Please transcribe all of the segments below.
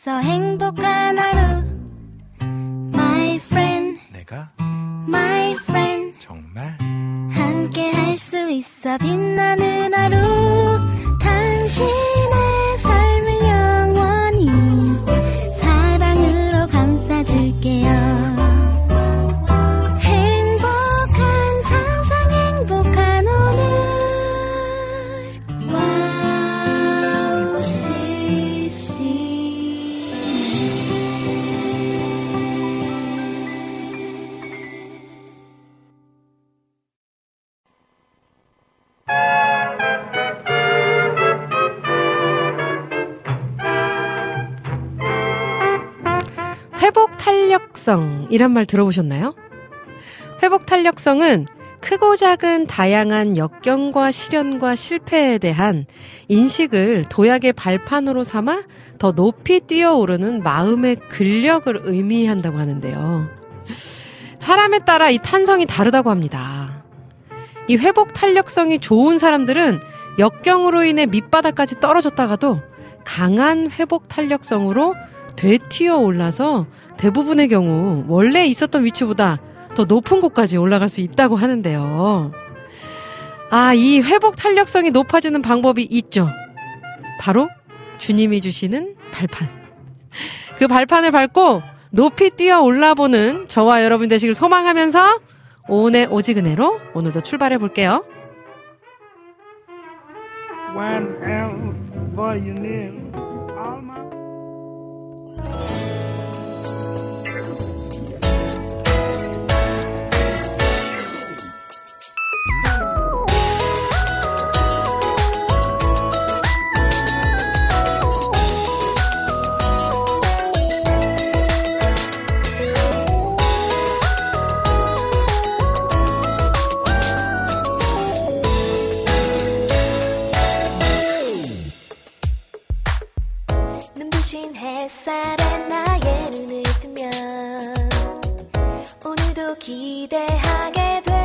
있어 행복한 하루 My friend 내가 My friend 정말 함께 할 수 있어 빛나는 하루 당신의 삶을 영원히 사랑으로 감싸줄게요 회복 탄력성 이란 말 들어보셨나요? 회복 탄력성은 크고 작은 다양한 역경과 시련과 실패에 대한 인식을 도약의 발판으로 삼아 더 높이 뛰어오르는 마음의 근력을 의미한다고 하는데요. 사람에 따라 이 탄성이 다르다고 합니다. 이 회복 탄력성이 좋은 사람들은 역경으로 인해 밑바닥까지 떨어졌다가도 강한 회복 탄력성으로 되튀어 올라서 대부분의 경우 원래 있었던 위치보다 더 높은 곳까지 올라갈 수 있다고 하는데요. 이 회복 탄력성이 높아지는 방법이 있죠. 바로 주님이 주시는 발판. 그 발판을 밟고 높이 뛰어 올라보는 저와 여러분 되시길 소망하면서 오은의 오지근해로 오늘도 출발해 볼게요. When else were you near? 햇살에 나의 눈을 뜨면 오늘도 기대하게 돼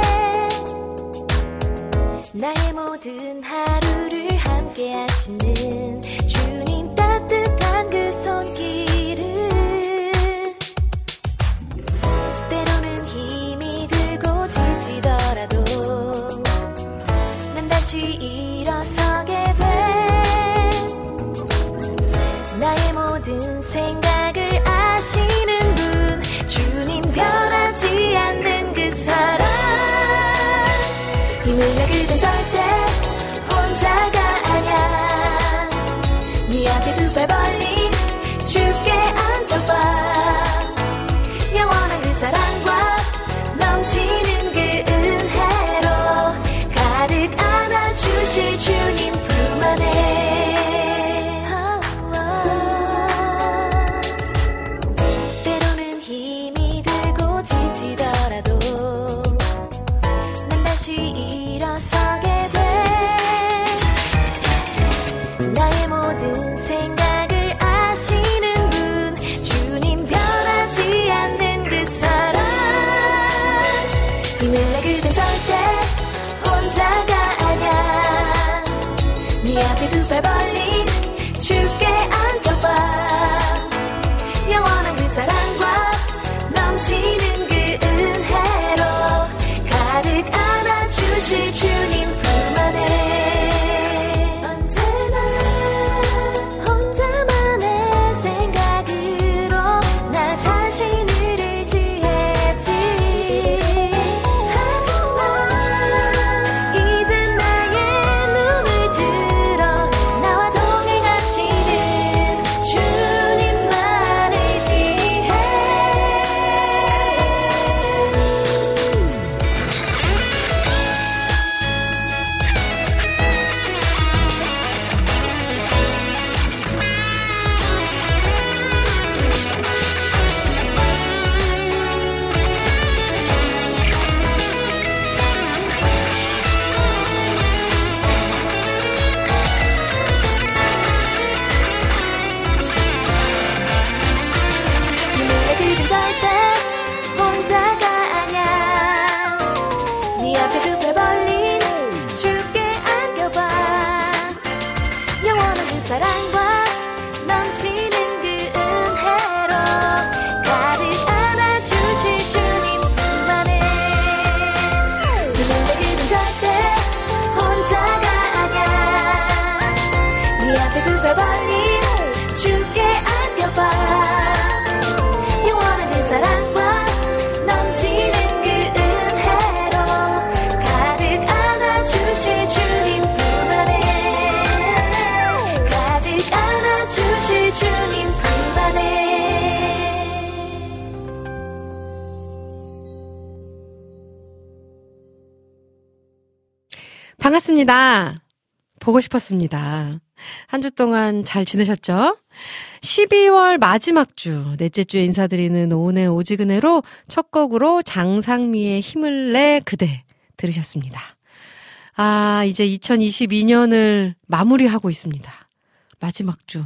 나의 모든 하루를 함께 하시는 주님 따뜻한 그 손길은 때로는 힘이 들고 지치더라도 난 다시 일어서게 돼 나의 모든 생각을 아시는 분 주님 변하지 않는 그 사랑 힘을 내 그대 절대 혼자가 아냐 네 앞에 두 발 벌린 주께 안겨봐 영원한 그 사랑과 넘치는 그 은혜로 가득 안아주실 주님 품 안에 벌린 주께 안겨봐 영원한 그 사랑과 넘치는 그 은혜로 가득 안아주실 주님 품 안에 언제나 혼자만의 생각으로 나 자신을 의지했지 하지만 이젠 나의 눈을 들어 주님만 의지해 반갑습니다. 보고 싶었습니다. 한 주 동안 잘 지내셨죠? 12월 마지막 주, 넷째 주에 인사드리는 오은의 오지근해로 첫 곡으로 장상미의 힘을 내 그대 들으셨습니다. 아, 이제 2022년을 마무리하고 있습니다. 마지막 주.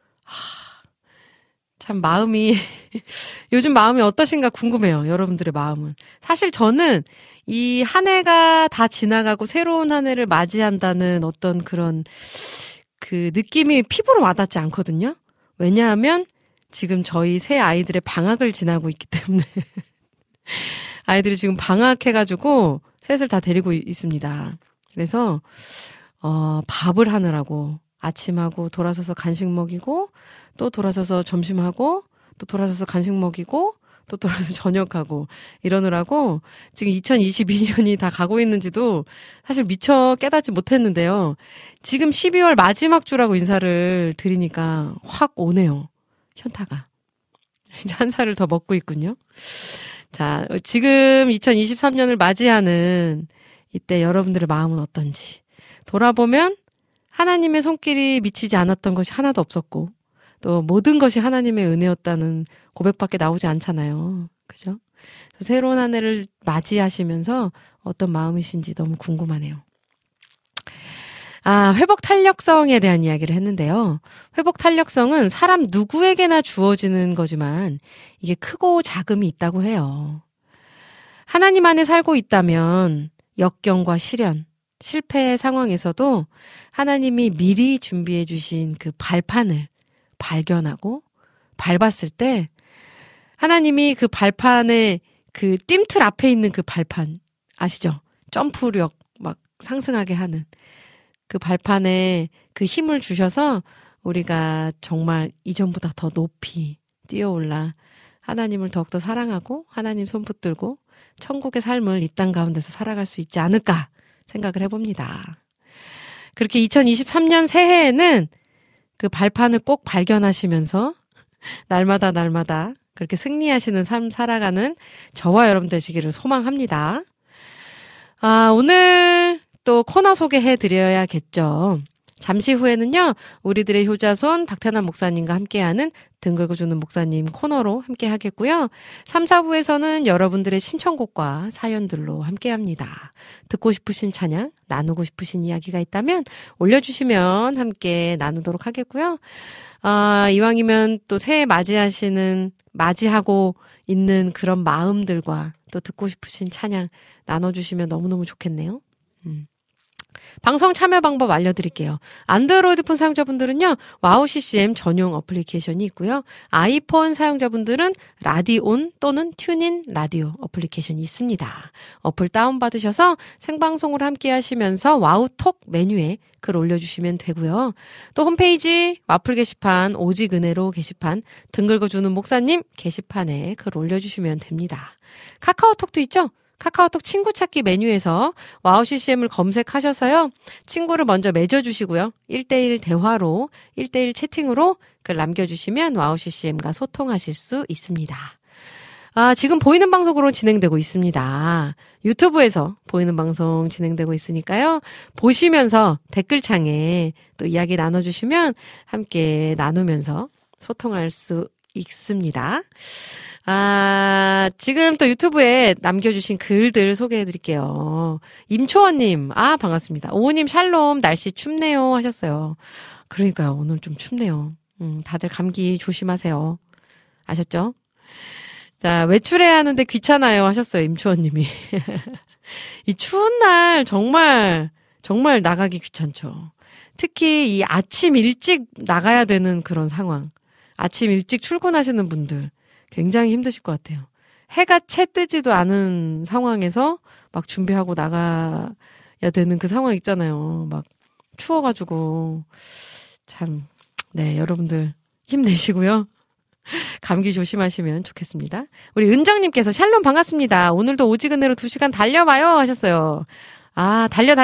참 마음이 요즘 마음이 어떠신가 궁금해요. 여러분들의 마음은. 사실 저는 이 한 해가 다 지나가고 새로운 한 해를 맞이한다는 어떤 그런 그 느낌이 피부로 와닿지 않거든요. 왜냐하면 지금 저희 새 아이들의 방학을 지나고 있기 때문에 아이들이 지금 방학해가지고 셋을 다 데리고 있습니다. 그래서 밥을 하느라고 아침하고 돌아서서 간식 먹이고 또 돌아서서 점심하고 또 돌아서서 간식 먹이고 또 돌아서 저녁하고 이러느라고 지금 2022년이 다 가고 있는지도 사실 미처 깨닫지 못했는데요. 지금 12월 마지막 주라고 인사를 드리니까 확 오네요. 현타가. 이제 한 살을 더 먹고 있군요. 자, 지금 2023년을 맞이하는 이때 여러분들의 마음은 어떤지 돌아보면 하나님의 손길이 미치지 않았던 것이 하나도 없었고 또 모든 것이 하나님의 은혜였다는 고백밖에 나오지 않잖아요. 그죠? 새로운 한 해를 맞이하시면서 어떤 마음이신지 너무 궁금하네요. 아, 회복 탄력성에 대한 이야기를 했는데요. 회복 탄력성은 사람 누구에게나 주어지는 거지만 이게 크고 작음이 있다고 해요. 하나님 안에 살고 있다면 역경과 시련, 실패의 상황에서도 하나님이 미리 준비해 주신 그 발판을 발견하고 밟았을 때 하나님이 그 발판에 그 뜀틀 앞에 있는 그 발판 아시죠? 점프력 막 상승하게 하는 그 발판에 그 힘을 주셔서 우리가 정말 이전보다 더 높이 뛰어올라 하나님을 더욱더 사랑하고 하나님 손 붙들고 천국의 삶을 이 땅 가운데서 살아갈 수 있지 않을까 생각을 해봅니다. 그렇게 2023년 새해에는 그 발판을 꼭 발견하시면서 날마다 그렇게 승리하시는 삶 살아가는 저와 여러분 되시기를 소망합니다. 아, 오늘 또 코너 소개해 드려야겠죠. 잠시 후에는요, 우리들의 효자손 박태남 목사님과 함께하는 등 긁어주는 목사님 코너로 함께 하겠고요. 3, 4부에서는 여러분들의 신청곡과 사연들로 함께 합니다. 듣고 싶으신 찬양, 나누고 싶으신 이야기가 있다면 올려주시면 함께 나누도록 하겠고요. 이왕이면 또 새해 맞이하고 있는 그런 마음들과 또 듣고 싶으신 찬양 나눠주시면 너무너무 좋겠네요. 방송 참여 방법 알려드릴게요. 안드로이드 폰 사용자분들은요, 와우 CCM 전용 어플리케이션이 있고요. 아이폰 사용자분들은 라디온 또는 튜닝 라디오 어플리케이션이 있습니다. 어플 다운받으셔서 생방송을 함께 하시면서 와우톡 메뉴에 글 올려주시면 되고요. 또 홈페이지 와플 게시판 오직은혜로 게시판 등 긁어주는 목사님 게시판에 글 올려주시면 됩니다. 카카오톡도 있죠? 카카오톡 친구 찾기 메뉴에서 와우 CCM을 검색하셔서요. 친구를 먼저 맺어주시고요. 1대1 대화로 1대1 채팅으로 글 남겨주시면 와우 CCM과 소통하실 수 있습니다. 아, 지금 보이는 방송으로 진행되고 있습니다. 유튜브에서 보이는 방송 진행되고 있으니까요. 보시면서 댓글창에 또 이야기 나눠주시면 함께 나누면서 소통할 수 있습니다. 아, 지금 또 유튜브에 남겨주신 글들 소개해드릴게요. 임초원님, 반갑습니다. 오우님 샬롬, 날씨 춥네요 하셨어요. 그러니까요, 오늘 좀 춥네요. 다들 감기 조심하세요. 아셨죠? 자, 외출해야 하는데 귀찮아요 하셨어요, 임초원님이. 이 추운 날 정말 나가기 귀찮죠. 특히 이 아침 일찍 나가야 되는 그런 상황. 아침 일찍 출근하시는 분들. 굉장히 힘드실 것 같아요. 해가 채 뜨지도 않은 상황에서 막 준비하고 나가야 되는 그 상황 있잖아요. 막 추워가지고. 참, 네, 여러분들 힘내시고요. 감기 조심하시면 좋겠습니다. 우리 은정님께서 샬롬 반갑습니다. 오늘도 오지근해로 2시간 달려봐요 하셨어요. 아, 달려.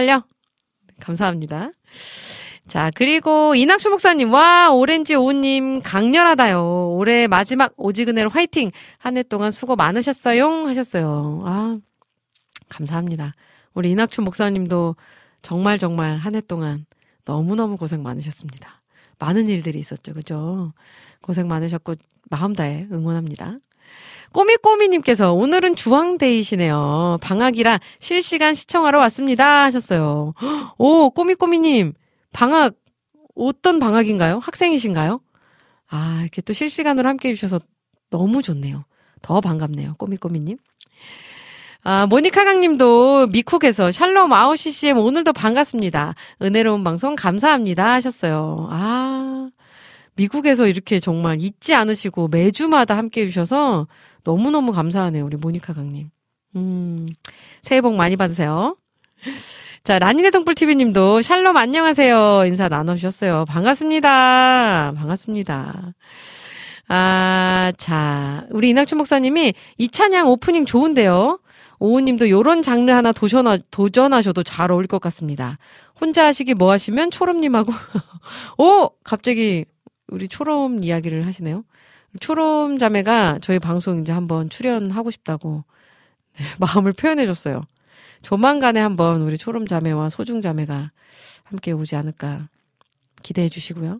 감사합니다. 자, 그리고 이낙수 목사님, 와, 오렌지 오우님 강렬하다요. 올해 마지막 오지근해로 화이팅! 한 해 동안 수고 많으셨어요 하셨어요. 아, 감사합니다. 우리 이낙수 목사님도 정말 한 해 동안 너무너무 고생 많으셨습니다. 많은 일들이 있었죠. 그죠? 고생 많으셨고 마음 다해 응원합니다. 꼬미꼬미님께서 오늘은 주황데이시네요. 방학이라 실시간 시청하러 왔습니다 하셨어요. 오, 꼬미꼬미님 방학 어떤 방학인가요? 학생이신가요? 아, 이렇게 또 실시간으로 함께 해주셔서 너무 좋네요. 더 반갑네요. 꼬미꼬미님. 아, 모니카 강님도 미쿡에서 샬롬 아웃CCM 오늘도 반갑습니다. 은혜로운 방송 감사합니다 하셨어요. 아, 미국에서 이렇게 정말 잊지 않으시고 매주마다 함께 해주셔서 너무너무 감사하네요. 우리 모니카 강님. 새해 복 많이 받으세요. 자, 라니네 동불TV님도 샬롬 안녕하세요. 인사 나눠주셨어요. 반갑습니다. 반갑습니다. 아, 자, 우리 이낙춘 목사님이 이 찬양 오프닝 좋은데요. 오우님도 요런 장르 하나 도전하셔도 잘 어울릴 것 같습니다. 혼자 하시기 뭐 하시면 초롬님하고 오! 갑자기 우리 초롬 이야기를 하시네요. 초롬 자매가 저희 방송 이제 한번 출연하고 싶다고 마음을 표현해줬어요. 조만간에 한번 우리 초롬 자매와 소중 자매가 함께 오지 않을까 기대해 주시고요.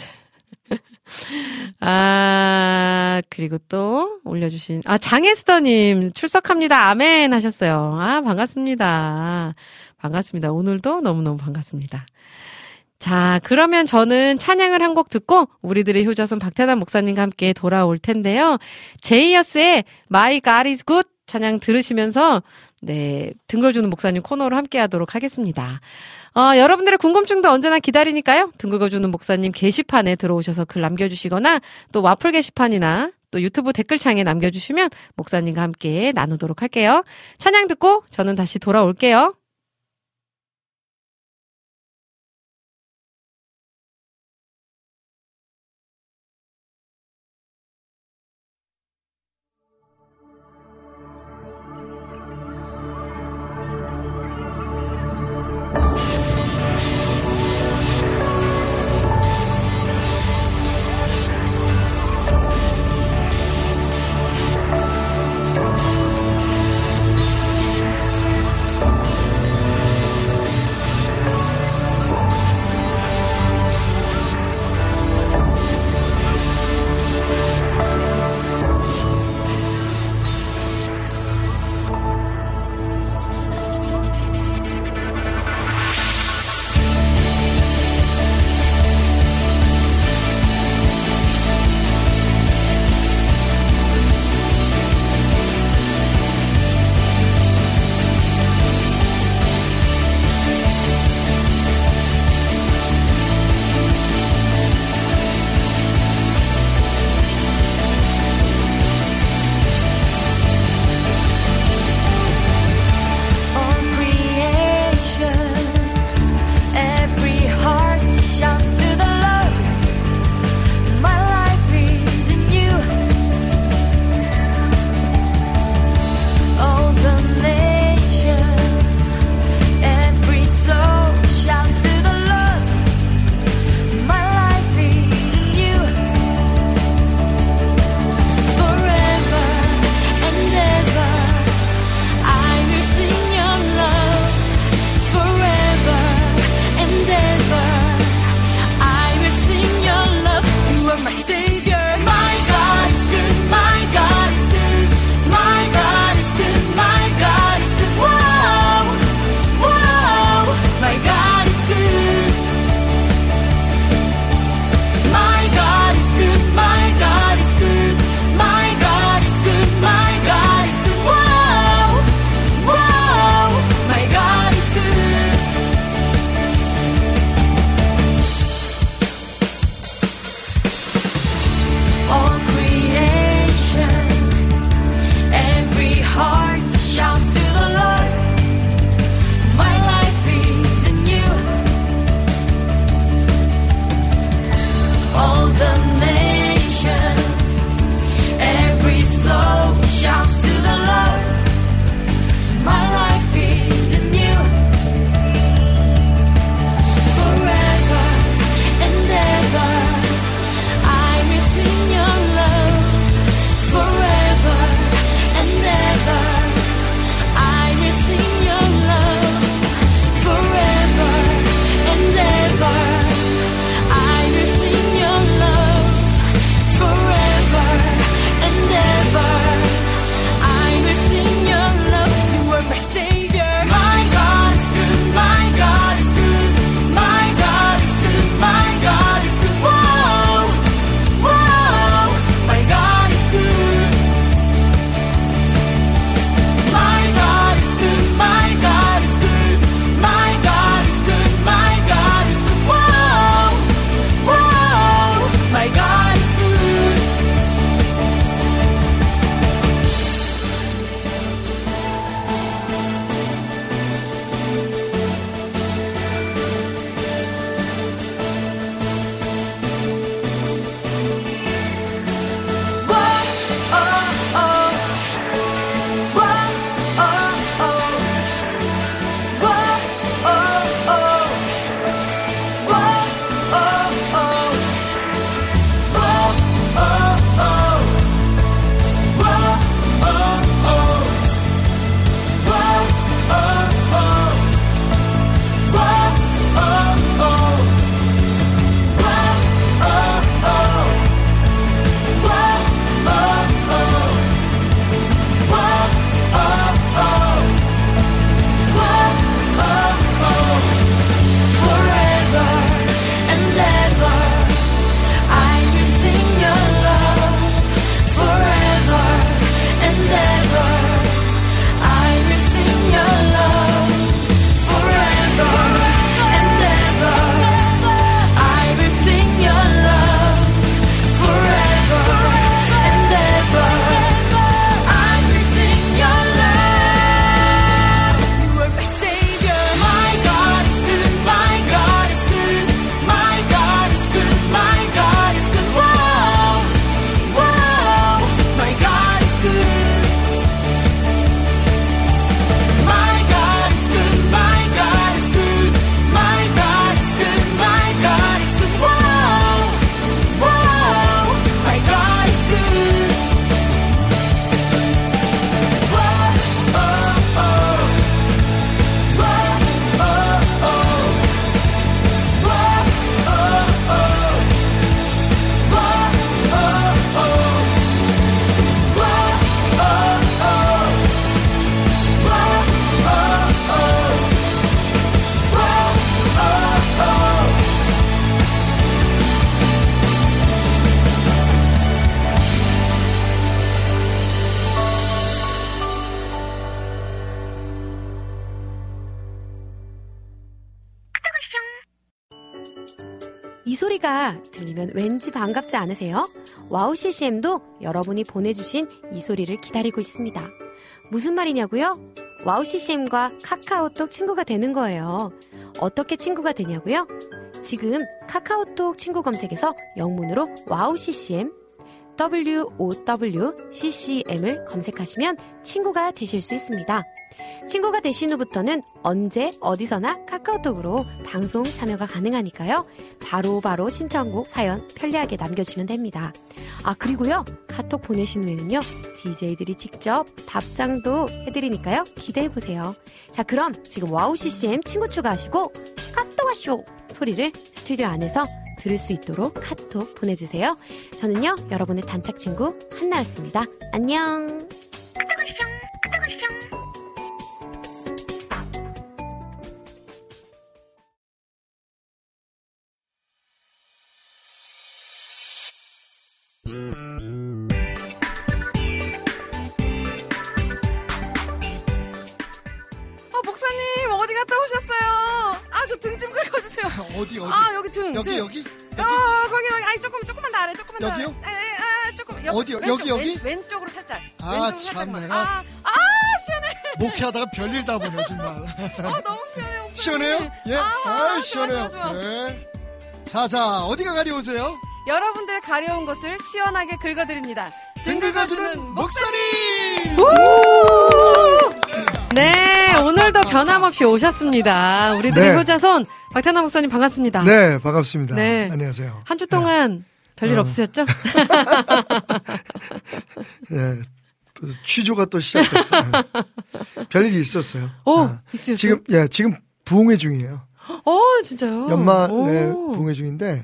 아, 그리고 또 올려주신, 아, 장에스더님 출석합니다. 아멘 하셨어요. 아, 반갑습니다. 반갑습니다. 오늘도 너무너무 반갑습니다. 자, 그러면 저는 찬양을 한 곡 듣고 우리들의 효자손 박태남 목사님과 함께 돌아올 텐데요. 제이어스의 My God is Good 찬양 들으시면서 네, 등글주는 목사님 코너로 함께 하도록 하겠습니다. 여러분들의 궁금증도 언제나 기다리니까요. 등글거주는 목사님 게시판에 들어오셔서 글 남겨주시거나 또 와플 게시판이나 또 유튜브 댓글창에 남겨주시면 목사님과 함께 나누도록 할게요. 찬양 듣고 저는 다시 돌아올게요. 이 소리가 들리면 왠지 반갑지 않으세요? 와우 CCM도 여러분이 보내주신 이 소리를 기다리고 있습니다. 무슨 말이냐고요? 와우 CCM과 카카오톡 친구가 되는 거예요. 어떻게 친구가 되냐고요? 지금 카카오톡 친구 검색에서 영문으로 와우 CCM WOWCCM을 검색하시면 친구가 되실 수 있습니다. 친구가 되신 후부터는 언제 어디서나 카카오톡으로 방송 참여가 가능하니까요. 바로바로 신청곡 사연 편리하게 남겨주시면 됩니다. 아, 그리고요, 카톡 보내신 후에는요, DJ들이 직접 답장도 해드리니까요, 기대해보세요. 자, 그럼 지금 와우 CCM 친구 추가하시고 카톡 와쇼 소리를 스튜디오 안에서 들을 수 있도록 카톡 보내주세요. 저는요, 여러분의 단짝 친구 한나였습니다. 안녕. 목사님 어디 갔다 오셨어요? 아, 저 등 좀 긁어주세요. 어디? 아, 여기 등. 여기? 거기. 아니, 조금만 더 아래, 조금만 더. 여기요? 조금. 어디요? 왼쪽, 여기? 왼쪽으로 살짝. 아, 왼쪽으로 참, 살짝만. 내가. 시원해. 목회하다가 별일 다 보네, 정말. 너무 시원해요. 목사님. 시원해요? 예? 시원해요. 좋아. 네. 자, 어디가 가려우세요? 여러분들의 가려운 것을 시원하게 긁어드립니다. 등 긁어주는 목사님! 네, 오늘도 변함없이 오셨습니다. 우리들의 네. 효자손 박태남 목사님 반갑습니다. 네, 반갑습니다. 네. 안녕하세요. 한 주 동안 별일 없으셨죠? 네. 취조가 또 시작됐어요. 별일이 있었어요. 있으셨어요? 지금 부흥회 중이에요. 진짜요? 연말에 부흥회 중인데,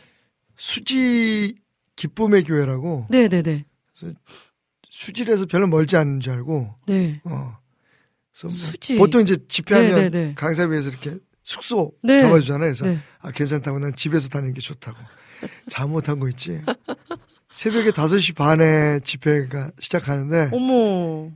수지 기쁨의 교회라고. 네네네. 수질에서 별로 멀지 않은 줄 알고. 네. 그래서 수지. 보통 이제 집회하면 네네네. 강사위에서 이렇게 숙소 네. 잡아주잖아요. 그래서 네. 괜찮다고 난 집에서 다니는 게 좋다고. 잘못한 거 있지. 새벽에 5시 반에 집회가 시작하는데. 어머.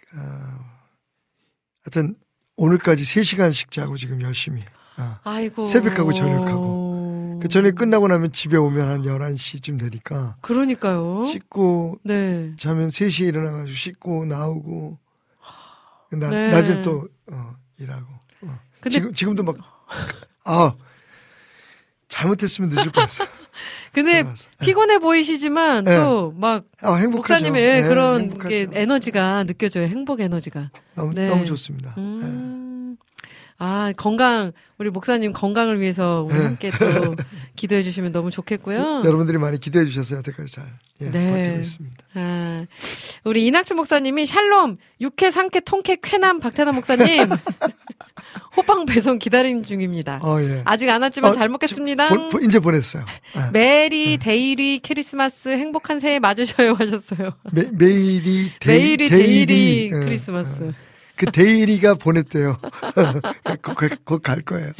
하여튼 오늘까지 3시간씩 자고 지금 열심히. 아이고. 새벽하고 저녁하고. 그 저녁 끝나고 나면 집에 오면 한 11시쯤 되니까. 그러니까요. 씻고. 네. 자면 3시에 일어나가지고 씻고 나오고. 네. 낮에 또, 일하고. 근데 지금도 막, 잘못했으면 늦을 뻔했어요. 근데 피곤해 보이시지만 네. 또 막 목사님의 그런 행복하죠. 게 에너지가 느껴져요. 행복 에너지가. 너무 좋습니다. 건강, 우리 목사님 건강을 위해서 우리 함께 또 기도해 주시면 너무 좋겠고요. 여러분들이 많이 기도해 주셔서 여태까지 잘 버티고 있습니다. 우리 이낙춘 목사님이 샬롬, 육회, 상쾌, 통쾌, 쾌남 박태남 목사님 호빵 배송 기다리는 중입니다. 예. 아직 안 왔지만 잘 먹겠습니다. 이제 보냈어요. 메리 데이리 크리스마스 행복한 새해 맞으셔요 하셨어요. 메이리 데이리 크리스마스. 그 데이리가 보냈대요. 곧 갈 거예요.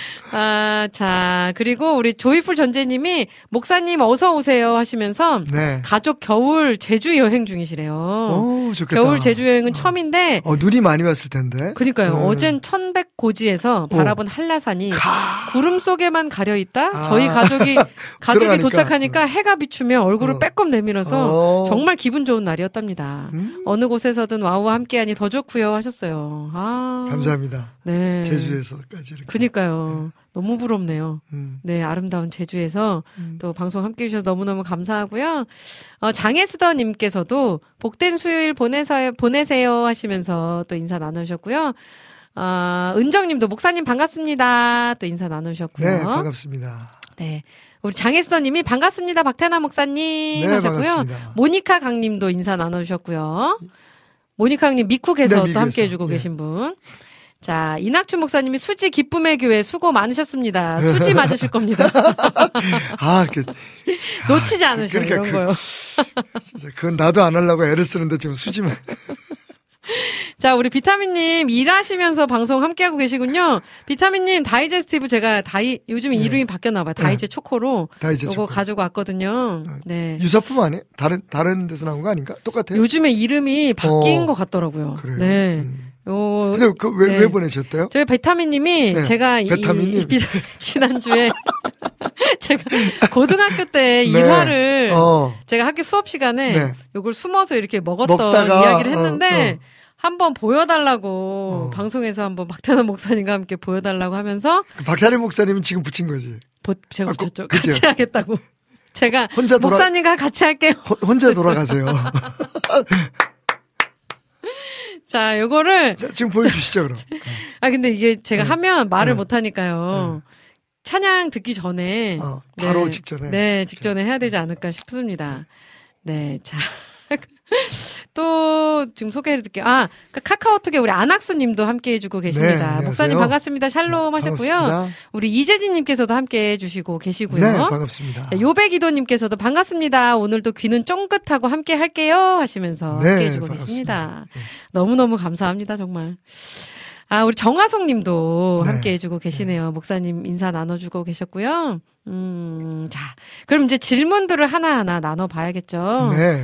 자, 그리고 우리 조이풀 전재님이 목사님 어서 오세요 하시면서 가족 겨울 제주 여행 중이시래요. 오, 좋겠다. 겨울 제주 여행은 처음인데 눈이 많이 왔을 텐데. 그러니까요. 어젠 천백고지에서 바라본 한라산이 구름 속에만 가려 있다. 저희 가족이 도착하니까 해가 비추며 얼굴을 빼꼼 내밀어서 정말 기분 좋은 날이었답니다. 어느 곳에서든 와우와 함께하니 더 좋고요 하셨어요. 감사합니다. 네. 제주에서까지 이렇게. 그러니까요. 너무 부럽네요. 네, 아름다운 제주에서 또 방송 함께 해주셔서 너무너무 감사하고요. 장혜스더님께서도 복된 수요일 보내세요 하시면서 또 인사 나누셨고요. 은정님도 목사님 반갑습니다. 또 인사 나누셨고요. 네, 반갑습니다. 네. 우리 장혜스더님이 반갑습니다. 박태남 목사님 하셨고요. 반갑습니다. 모니카 강님도 인사 나누셨고요. 모니카 강님 미쿡에서 또 함께 해주고 계신 분. 자, 이낙춘 목사님이 수지 기쁨의 교회 수고 많으셨습니다. 수지 맞으실 겁니다. 놓치지 않으셔요, 이런 거요. 진짜 그건 나도 안 하려고 애를 쓰는데 지금 수지만. 자, 우리 비타민님 일하시면서 방송 함께하고 계시군요. 비타민님 다이제스티브 제가 요즘 이름이 바뀌었나봐요. 다이제 초코로. 요거 가지고 왔거든요. 네. 유사품 아니에요? 다른 데서 나온 거 아닌가? 똑같아요? 요즘에 이름이 바뀐 것 같더라고요. 그래요? 네. 근데 왜 보내셨대요? 저희 베타민님이 제가 베타민님? 지난주에 제가 고등학교 때 네. 일화를 제가 학교 수업 시간에 네. 요걸 숨어서 이렇게 먹었던 먹다가, 이야기를 했는데 한번 보여달라고 어. 방송에서 한번 박태남 목사님과 함께 보여달라고 하면서 그 박태림 목사님은 지금 붙인 거지. 제가 아, 붙였죠. 그죠? 같이 하겠다고. 제가 혼자 목사님과 같이 할게요. 혼자 돌아가세요. 자, 요거를 자, 지금 보여주시죠 그럼. 근데 이게 제가 네. 하면 말을 네. 못 하니까요. 찬양 듣기 전에 바로 직전에. 네, 직전에 해야 되지 않을까 싶습니다. 네, 자. 또 지금 소개해드릴게요. 그 카카오톡에 우리 안학수님도 함께해주고 계십니다. 네, 안녕하세요. 목사님 반갑습니다. 샬롬 하셨고요. 반갑습니다. 우리 이재진님께서도 함께해주시고 계시고요. 네, 반갑습니다. 자, 요배기도님께서도 반갑습니다. 오늘도 귀는 쫑긋하고 함께 할게요 하시면서 네, 함께해주고 반갑습니다. 계십니다. 네. 너무너무 감사합니다. 정말. 우리 정화송님도 네. 함께해주고 계시네요. 목사님 인사 나눠주고 계셨고요. 자, 그럼 이제 질문들을 하나하나 나눠봐야겠죠. 네.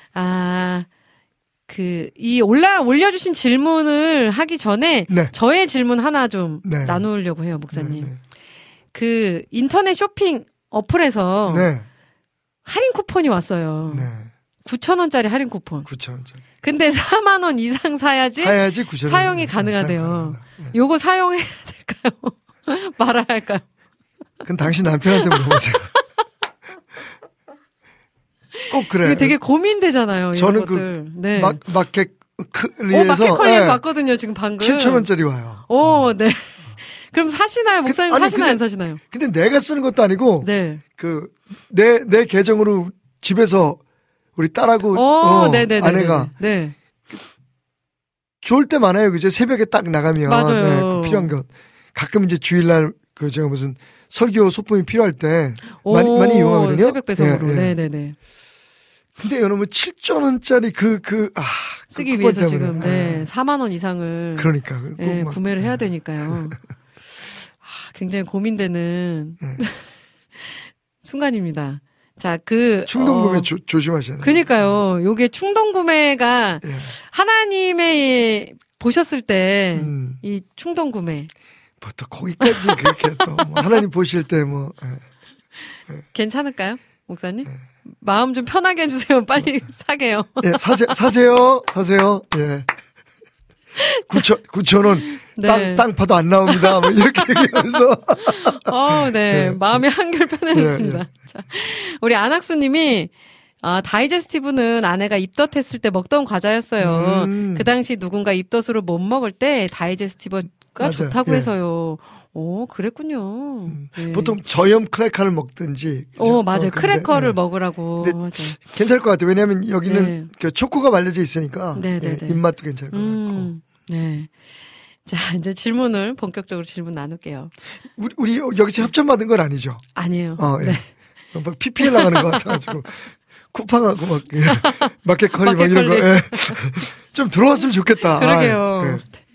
올려주신 질문을 하기 전에 네. 저의 질문 하나 좀 네. 나누려고 해요, 목사님. 네, 그 인터넷 쇼핑 어플에서 네. 할인 쿠폰이 왔어요. 네. 9,000원짜리 할인 쿠폰. 9,000원짜리. 근데 4만 원 이상 사야지 9,000원. 사용이 가능하대요. 네. 요거 사용해야 될까요? 말아야 할까요? 그건 당신 남편한테 물어보세요. 꼭 그래. 이거 되게 고민되잖아요. 저는 이런 것들. 네. 마켓컬리에서 마켓컬리에서 왔거든요, 지금 방금. 7,000원짜리 와요. 네. 그럼 사시나요? 목사님 사시나요? 안 사시나요? 근데 내가 쓰는 것도 아니고, 네. 내 계정으로 집에서 우리 딸하고, 네네네. 아내가. 네. 좋을 때 많아요. 그죠? 새벽에 딱 나가면. 맞아요. 네, 그 필요한 것. 가끔 이제 주일날, 제가 무슨 설교 소품이 필요할 때 많이 이용하거든요. 새벽 배송으로. 네. 네네네. 근데 여러분 7,000원짜리 쓰기 위해서 지금 4만 원 이상을 그러니까 구매를 해야 되니까요. 굉장히 고민되는 순간입니다. 자, 충동 구매 조심하셔야 돼요. 그러니까요. 요게 충동 구매가 하나님의 보셨을 때 이 충동 구매 또 거기까지 그렇게 또 하나님 보실 때 괜찮을까요, 목사님? 마음 좀 편하게 해주세요. 빨리 사게요. 예, 사세요. 예. 9,000원. 네. 땅 파도 안 나옵니다. 뭐 이렇게 얘기하면서. 네. 마음이 한결 편해졌습니다. 자, 우리 안학수님이 다이제스티브는 아내가 입덧했을 때 먹던 과자였어요. 그 당시 누군가 입덧으로 못 먹을 때 다이제스티브가 맞아요. 좋다고 예. 해서요. 그랬군요. 네. 보통 저염 크래커를 먹든지. 맞아요. 크래커를 먹으라고. 맞아요. 괜찮을 것 같아요. 왜냐하면 여기는 초코가 말려져 있으니까. 입맛도 괜찮을 것 같고. 네. 자, 이제 본격적으로 질문 나눌게요. 우리 여기서 협찬받은 건 아니죠? 아니에요. 네. 막 PPL 나가는 것 같아가지고. 쿠팡하고 마켓컬리 막 이런 거. 예. 좀 들어왔으면 좋겠다. 그러게요.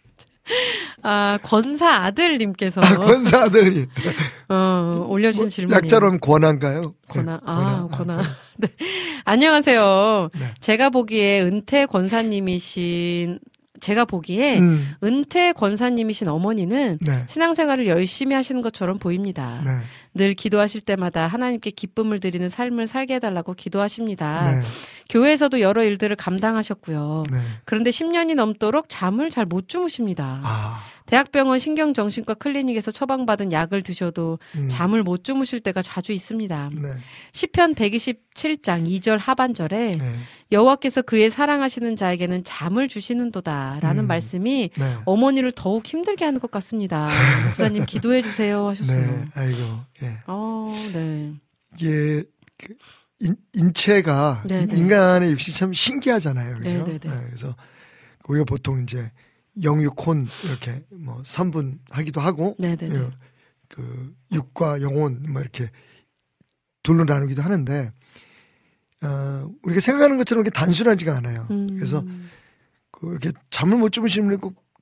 권사 아들님께서. 권사 아들님. 올려주신 질문이. 약자로 하면 권한가요? 권한. 네. 안녕하세요. 네. 제가 보기에 은퇴 권사님이신 어머니는 신앙생활을 열심히 하시는 것처럼 보입니다. 네. 늘 기도하실 때마다 하나님께 기쁨을 드리는 삶을 살게 해달라고 기도하십니다. 네. 교회에서도 여러 일들을 감당하셨고요. 네. 그런데 10년이 넘도록 잠을 잘 못 주무십니다. 대학병원 신경정신과 클리닉에서 처방받은 약을 드셔도 잠을 못 주무실 때가 자주 있습니다. 네. 시편 127장 2절 하반절에 여호와께서 그의 사랑하시는 자에게는 잠을 주시는도다라는 말씀이 어머니를 더욱 힘들게 하는 것 같습니다. 목사님 기도해 주세요 하셨어요. 네. 아이고. 예. 네. 이게 인체가 인간의 육신이 참 신기하잖아요. 그죠? 네, 그래서 우리가 보통 이제 영육혼 이렇게 3분 하기도 하고 그 육과 영혼 이렇게 둘로 나누기도 하는데 우리가 생각하는 것처럼 그렇게 단순하지가 않아요. 그래서 이렇게 잠을 못 주무시는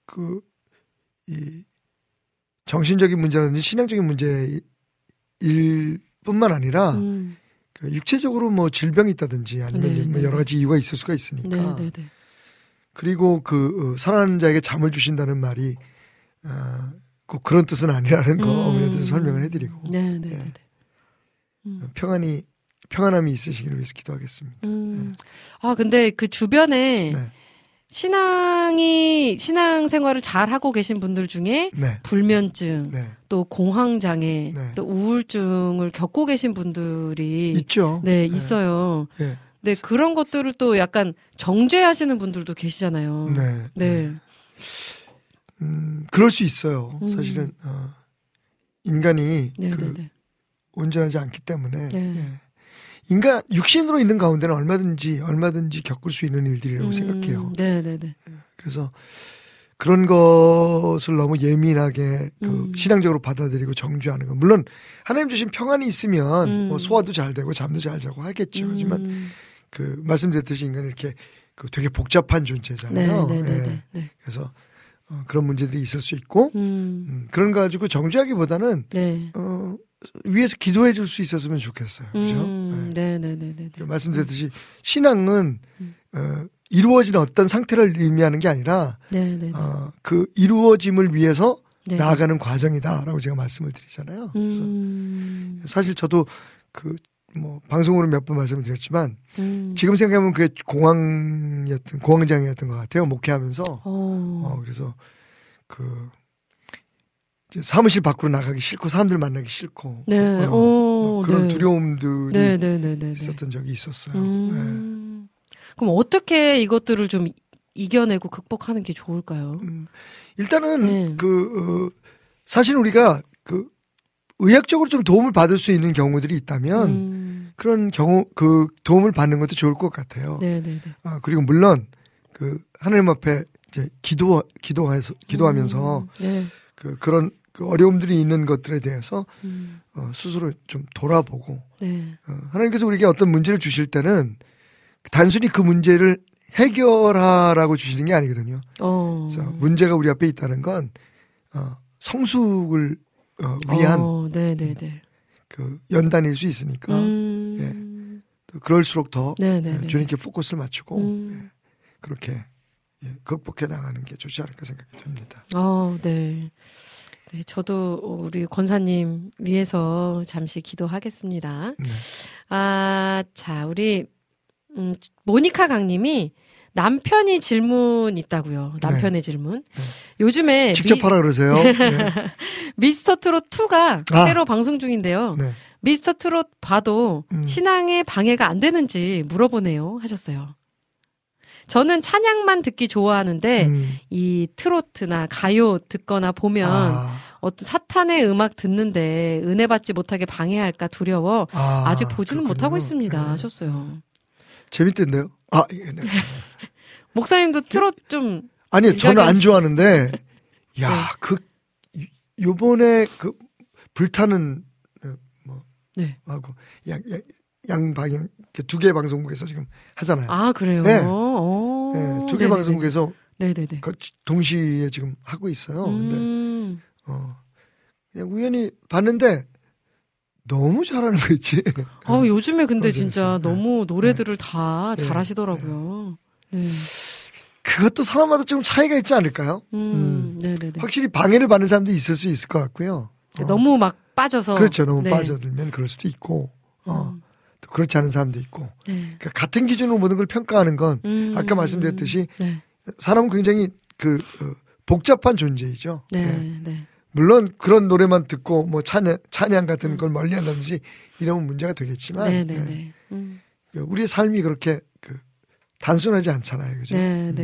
이 정신적인 문제라든지 신앙적인 문제일 뿐만 아니라 육체적으로 질병이 있다든지 아니면 여러 가지 이유가 있을 수가 있으니까. 그리고 사랑하는 자에게 잠을 주신다는 말이 꼭 그런 뜻은 아니라는 거 어머니한테 설명을 해드리고. 평안함이 있으시기를 위해서 기도하겠습니다. 아, 근데 그 주변에 네. 신앙생활을 잘 하고 계신 분들 중에 네. 불면증, 네. 또 공황장애, 네. 또 우울증을 겪고 계신 분들이 있죠. 네, 있어요. 네. 네, 그런 것들을 또 약간 정죄하시는 분들도 계시잖아요. 네. 네. 그럴 수 있어요. 사실은 인간이 네네네. 온전하지 않기 때문에 네. 예. 인간 육신으로 있는 가운데는 얼마든지 겪을 수 있는 일들이라고 생각해요. 네네네. 그래서 그런 것을 너무 예민하게 신앙적으로 받아들이고 정죄하는 건 물론 하나님 주신 평안이 있으면 뭐 소화도 잘 되고 잠도 잘 자고 하겠죠. 하지만 그 말씀드렸듯이 인간이 이렇게 그 되게 복잡한 존재잖아요. 네. 그래서 그런 문제들이 있을 수 있고 그런 거 가지고 정죄하기보다는 네. 위에서 기도해 줄 수 있었으면 좋겠어요. 그렇죠? 네네네. 말씀드렸듯이 신앙은 이루어지는 어떤 상태를 의미하는 게 아니라 그 이루어짐을 위해서 나아가는 과정이다라고 제가 말씀을 드리잖아요. 그래서 사실 저도 그 뭐 방송으로 몇 번 말씀을 드렸지만 지금 생각하면 그게 공황장애였던 것 같아요. 목회하면서. 그래서 그 사무실 밖으로 나가기 싫고 사람들 만나기 싫고 그런 두려움들이 있었던 적이 있었어요. 그럼 어떻게 이것들을 좀 이겨내고 극복하는 게 좋을까요? 일단은 사실 우리가 그 의학적으로 좀 도움을 받을 수 있는 경우들이 있다면 그런 경우 그 도움을 받는 것도 좋을 것 같아요. 그리고 물론 그 하나님 앞에 이제 기도하면서 그런 그 어려움들이 있는 것들에 대해서 스스로 좀 돌아보고 하나님께서 우리에게 어떤 문제를 주실 때는 단순히 그 문제를 해결하라고 주시는 게 아니거든요. 그래서 문제가 우리 앞에 있다는 건 성숙을 위한 그 연단일 수 있으니까 또 그럴수록 더 주님께 포커스를 맞추고 그렇게 극복해 나가는 게 좋지 않을까 생각이 듭니다. 네, 저도 우리 권사님 위해서 잠시 기도하겠습니다. 자, 우리 모니카 강님이 남편이 질문 있다고요. 남편의 질문. 요즘에 직접 하라 그러세요. 미스터 트롯 2가 새로 방송 중인데요. 미스터 트롯 봐도 신앙에 방해가 안 되는지 물어보네요. 하셨어요. 저는 찬양만 듣기 좋아하는데 이 트로트나 가요 듣거나 보면 어떤 사탄의 음악 듣는데 은혜 받지 못하게 방해할까 두려워 아직 보지는 못하고 있습니다. 하셨어요. 재밌던데요? 목사님도 트롯 좀 아니요, 저는 안 좋아하는데 요번에 그 불타는 하고 양방향 두 개 방송국에서 지금 하잖아요. 그래요? 두 개 방송국에서 동시에 지금 하고 있어요. 근데 그냥 우연히 봤는데 너무 잘하는 거 있지. 요즘에 근데 진짜 너무 노래들을 다 잘하시더라고요. 그것도 사람마다 좀 차이가 있지 않을까요? 확실히 방해를 받는 사람도 있을 수 있을 것 같고요. 너무 막 빠져서. 그렇죠. 너무 빠져들면 그럴 수도 있고, 또 그렇지 않은 사람도 있고. 그러니까 같은 기준으로 모든 걸 평가하는 건 아까 말씀드렸듯이 사람은 굉장히 복잡한 존재이죠. 물론 그런 노래만 듣고 뭐 찬양 같은 걸 멀리 한다든지 이러면 문제가 되겠지만 우리의 삶이 그렇게 단순하지 않잖아요. 그죠?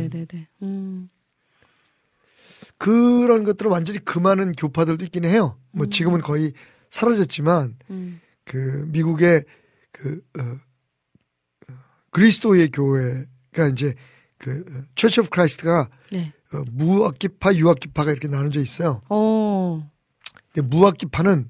그런 것들은 완전히 금하는 교파들도 있긴 해요. 뭐 지금은 거의 사라졌지만 그 미국의 그리스도의 교회가 이제 Church of Christ가 무학기파, 유학기파가 이렇게 나눠져 있어요. 근데 무학기파는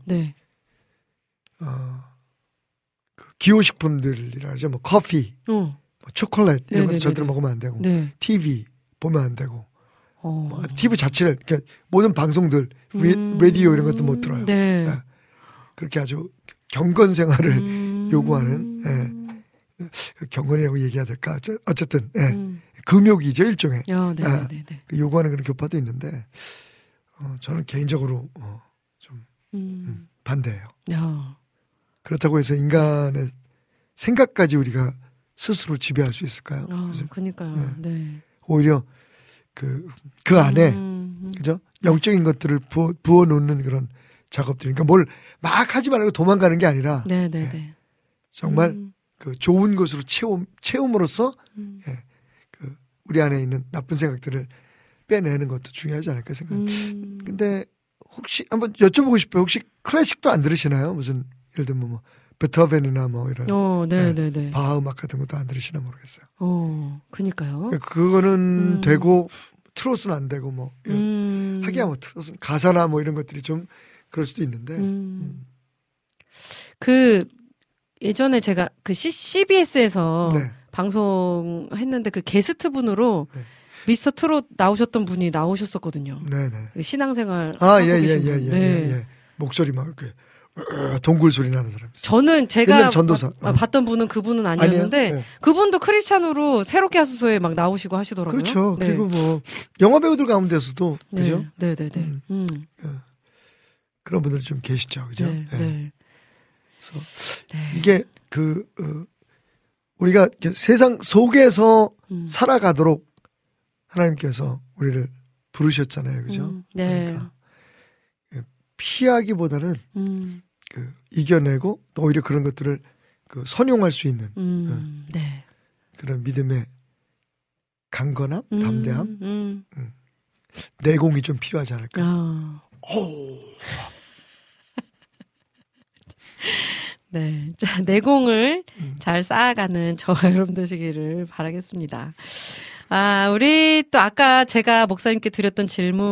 기호식품들이라 하죠. 뭐 커피, 뭐 초콜릿 이런 것도 절대로 먹으면 안 되고, TV 보면 안 되고, 뭐 TV 자체를 그러니까 모든 방송들, 라디오 이런 것도 못 들어요. 그렇게 아주 경건 생활을 요구하는 경건이라고 얘기해야 될까? 어쨌든 금욕이죠 일종의 요구하는 그런 교파도 있는데 저는 개인적으로 좀 반대예요. 그렇다고 해서 인간의 생각까지 우리가 스스로 지배할 수 있을까요? 그러니까요. 네. 오히려 그 안에 그죠? 영적인 것들을 부어 놓는 그런 작업들. 그러니까 뭘 막 하지 말고 도망가는 게 아니라 네. 정말 그 좋은 것으로 채움으로써 그 우리 안에 있는 나쁜 생각들을 빼내는 것도 중요하지 않을까 생각합니다. 근데 혹시 한번 여쭤보고 싶어요. 혹시 클래식도 안 들으시나요? 무슨 예를 들면 뭐 베토벤이나 뭐 이런 바하 음악 같은 것도 안 들으시나 모르겠어요. 그니까요. 그거는 되고 트로트는 안 되고 뭐 이런 하기야 뭐 트로트 가사나 뭐 이런 것들이 좀 그럴 수도 있는데 그 예전에 제가 그 CBS에서 네. 방송했는데 그 게스트 분으로 미스터 트롯 나오셨던 분이 나오셨었거든요. 네네. 그 신앙생활 예. 목소리 막 이렇게 동굴 소리 나는 사람. 저는 제가 전도사. 봤던 분은 그분은 아니었는데 네. 그분도 크리스찬으로 새롭게 하소서에 막 나오시고 하시더라고요. 그렇죠. 네. 그리고 뭐 영화 배우들 가운데서도 그죠? 네. 그런 분들 좀 계시죠, 그죠? 네. 그래서 이게 우리가 세상 속에서 살아가도록 하나님께서 우리를 부르셨잖아요, 그죠? 네. 그러니까 피하기보다는 그 이겨내고 또 오히려 그런 것들을 그 선용할 수 있는 그런 믿음의 강건함, 담대함, 내공이 좀 필요하지 않을까. 네, 자, 내공을 잘 쌓아가는 저와 여러분 되시기를 바라겠습니다. 우리 또 아까 제가 목사님께 드렸던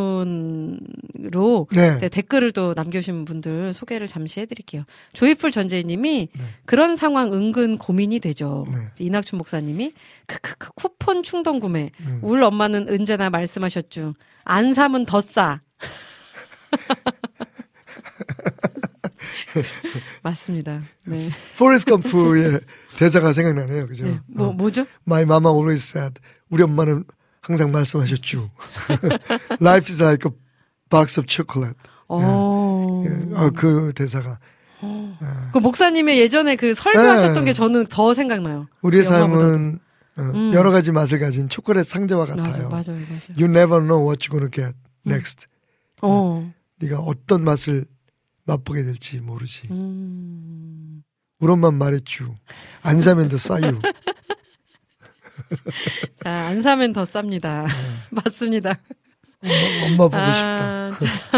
질문으로 댓글을 또 남겨주신 분들 소개를 잠시 해드릴게요. 조이풀 전재희님이 그런 상황 은근 고민이 되죠. 이낙춘 목사님이 크크크 쿠폰 충동 구매. 울 엄마는 언제나 말씀하셨죠. 안 사면 더 싸. 맞습니다. 네. 포레스트 검프의 대사가 생각나네요, 그죠? 네. 뭐죠? My mama always said. 우리 엄마는 항상 말씀하셨죠. Life is like a box of chocolate. 그 대사가. 그 목사님의 예전에 그 설교하셨던 게 저는 더 생각나요. 우리의 삶은 여러 가지 맛을 가진 초콜릿 상자와 같아요. 맞아요. You never know what you're gonna get next. 네가 어떤 맛을 맛보게 될지 모르지. 우리 엄마 말했죠. 안 사면 더 싸요. 자, 안 사면 더 쌉니다. 맞습니다. 엄마 보고 싶다.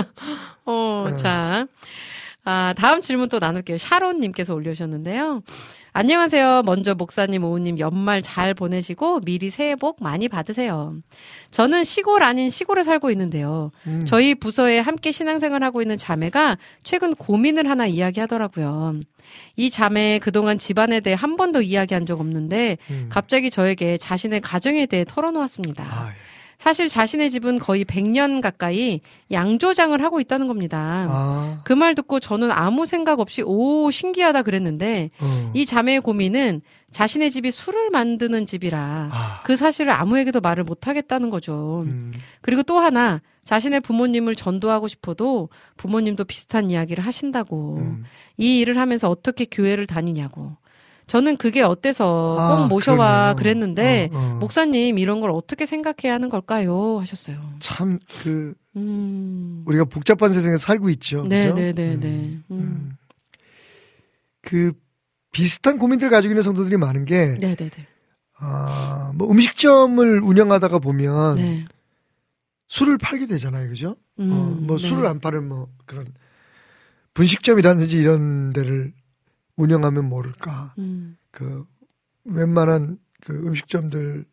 자, 다음 질문 또 나눌게요. 샤론님께서 올려주셨는데요. 안녕하세요. 먼저 목사님, 오우님 연말 잘 보내시고 미리 새해 복 많이 받으세요. 저는 시골 아닌 시골에 살고 있는데요. 저희 부서에 함께 신앙생활하고 있는 자매가 최근 고민을 하나 이야기하더라고요. 이 자매 그동안 집안에 대해 한 번도 이야기한 적 없는데 갑자기 저에게 자신의 가정에 대해 털어놓았습니다. 사실 자신의 집은 거의 100년 가까이 양조장을 하고 있다는 겁니다. 그 말 듣고 저는 아무 생각 없이 신기하다 그랬는데 이 자매의 고민은 자신의 집이 술을 만드는 집이라 그 사실을 아무에게도 말을 못하겠다는 거죠. 그리고 또 하나 자신의 부모님을 전도하고 싶어도 부모님도 비슷한 이야기를 하신다고 이 일을 하면서 어떻게 교회를 다니냐고 저는 그게 어때서 꼭 모셔와 그랬는데 목사님 이런 걸 어떻게 생각해야 하는 걸까요? 하셨어요. 참 우리가 복잡한 세상에 살고 있죠. 네네네. 그 비슷한 고민들을 가지고 있는 성도들이 많은 게 네네네. 뭐 음식점을 운영하다가 보면 술을 팔게 되잖아요, 그죠? 뭐 술을 안 파는 뭐 그런 분식점이라든지 이런 데를 운영하면 모를까. 그 웬만한 그 음식점들을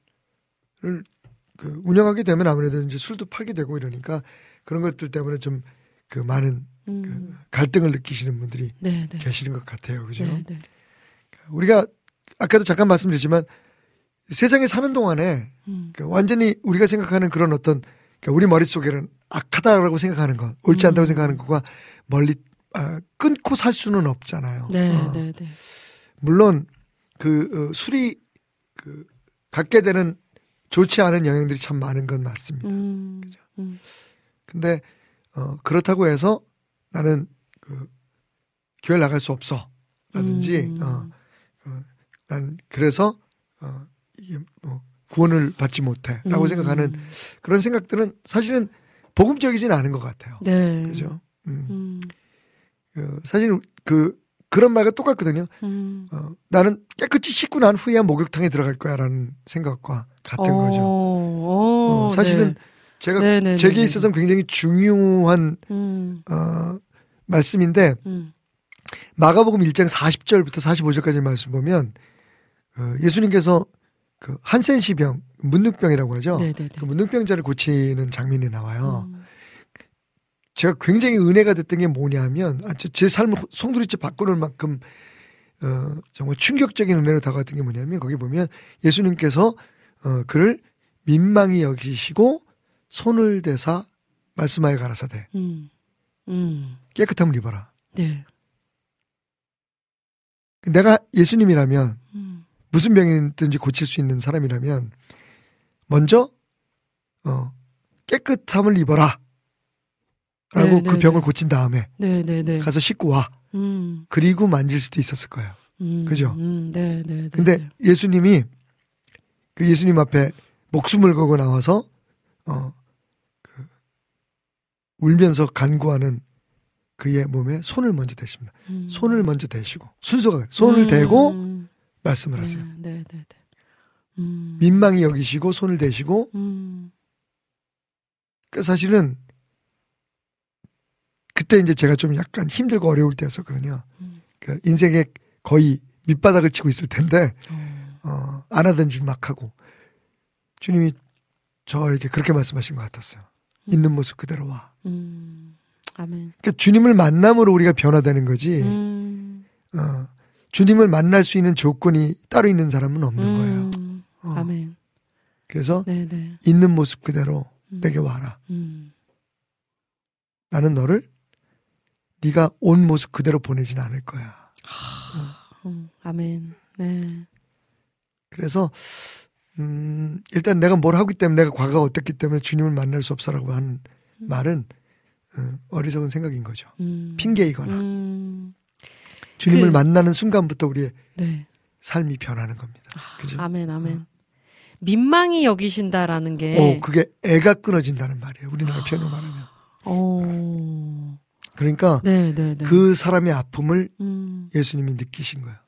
그 운영하게 되면 아무래도 이제 술도 팔게 되고 이러니까 그런 것들 때문에 좀 그 많은 그 갈등을 느끼시는 분들이 계시는 것 같아요, 그죠? 우리가 아까도 잠깐 말씀드렸지만 세상에 사는 동안에 그 완전히 우리가 생각하는 그런 어떤 그러니까 우리 머릿속에는 악하다라고 생각하는 것, 옳지 않다고 생각하는 것과 멀리 끊고 살 수는 없잖아요. 물론 그 술이 그 갖게 되는 좋지 않은 영향들이 참 많은 건 맞습니다. 그죠? 근데 그렇다고 해서 나는 그 교회를 나갈 수 없어. 라든지 난 그래서 이게 뭐 구원을 받지 못해라고 생각하는 그런 생각들은 사실은 복음적이지는 않은 것 같아요. 네. 그죠? 사실 그런 말과 똑같거든요. 나는 깨끗이 씻고 난 후에야 목욕탕에 들어갈 거야라는 생각과 같은 거죠. 사실은 네. 제가 네네네네. 제게 있어서는 굉장히 중요한 말씀인데 마가복음 1장 40절부터 45절까지 말씀 보면 예수님께서 그 한센시병, 문둥병이라고 하죠. 네네네. 그 문둥병자를 고치는 장면이 나와요. 제가 굉장히 은혜가 됐던 게 뭐냐면 제 삶을 송두리째 바꾸는 만큼 정말 충격적인 은혜로 다가왔던 게 뭐냐면 거기 보면 예수님께서 그를 민망히 여기시고 손을 대사 말씀하여 가라사대 깨끗함을 입어라. 네. 내가 예수님이라면 무슨 병이든지 고칠 수 있는 사람이라면 먼저 깨끗함을 입어라 라고 네네네. 그 병을 고친 다음에 네네네. 가서 씻고 와. 그리고 만질 수도 있었을 거예요. 그죠? 네네네. 근데 예수님이 그 예수님 앞에 목숨을 걸고 나와서 울면서 간구하는 그의 몸에 손을 먼저 대십니다. 손을 먼저 대시고 순서가 손을 대고 말씀을 하세요. 네네네. 민망히 여기시고 손을 대시고 그러니까 사실은 그때 이제 제가 좀 약간 힘들고 어려울 때였었거든요. 그 인생에 거의 밑바닥을 치고 있을 텐데 안 하던 짓 막 하고 주님이 저에게 그렇게 말씀하신 것 같았어요. 있는 모습 그대로 와. 아멘. 그러니까 주님을 만남으로 우리가 변화되는 거지. 주님을 만날 수 있는 조건이 따로 있는 사람은 없는 거예요. 아멘. 그래서 네네. 있는 모습 그대로 내게 와라. 나는 너를 네가 온 모습 그대로 보내진 않을 거야. 아멘. 네. 그래서 일단 내가 뭘 하기 때문에 내가 과거가 어땠기 때문에 주님을 만날 수 없어라고 하는 말은 어리석은 생각인 거죠. 핑계이거나 주님을 만나는 순간부터 우리의 네. 삶이 변하는 겁니다. 그죠? 아멘, 아멘. 민망히 여기신다라는 게. 그게 애가 끊어진다는 말이에요. 우리나라 표현으로 말하면. 그러니까 네네네. 그 사람의 아픔을 예수님이 느끼신 거예요.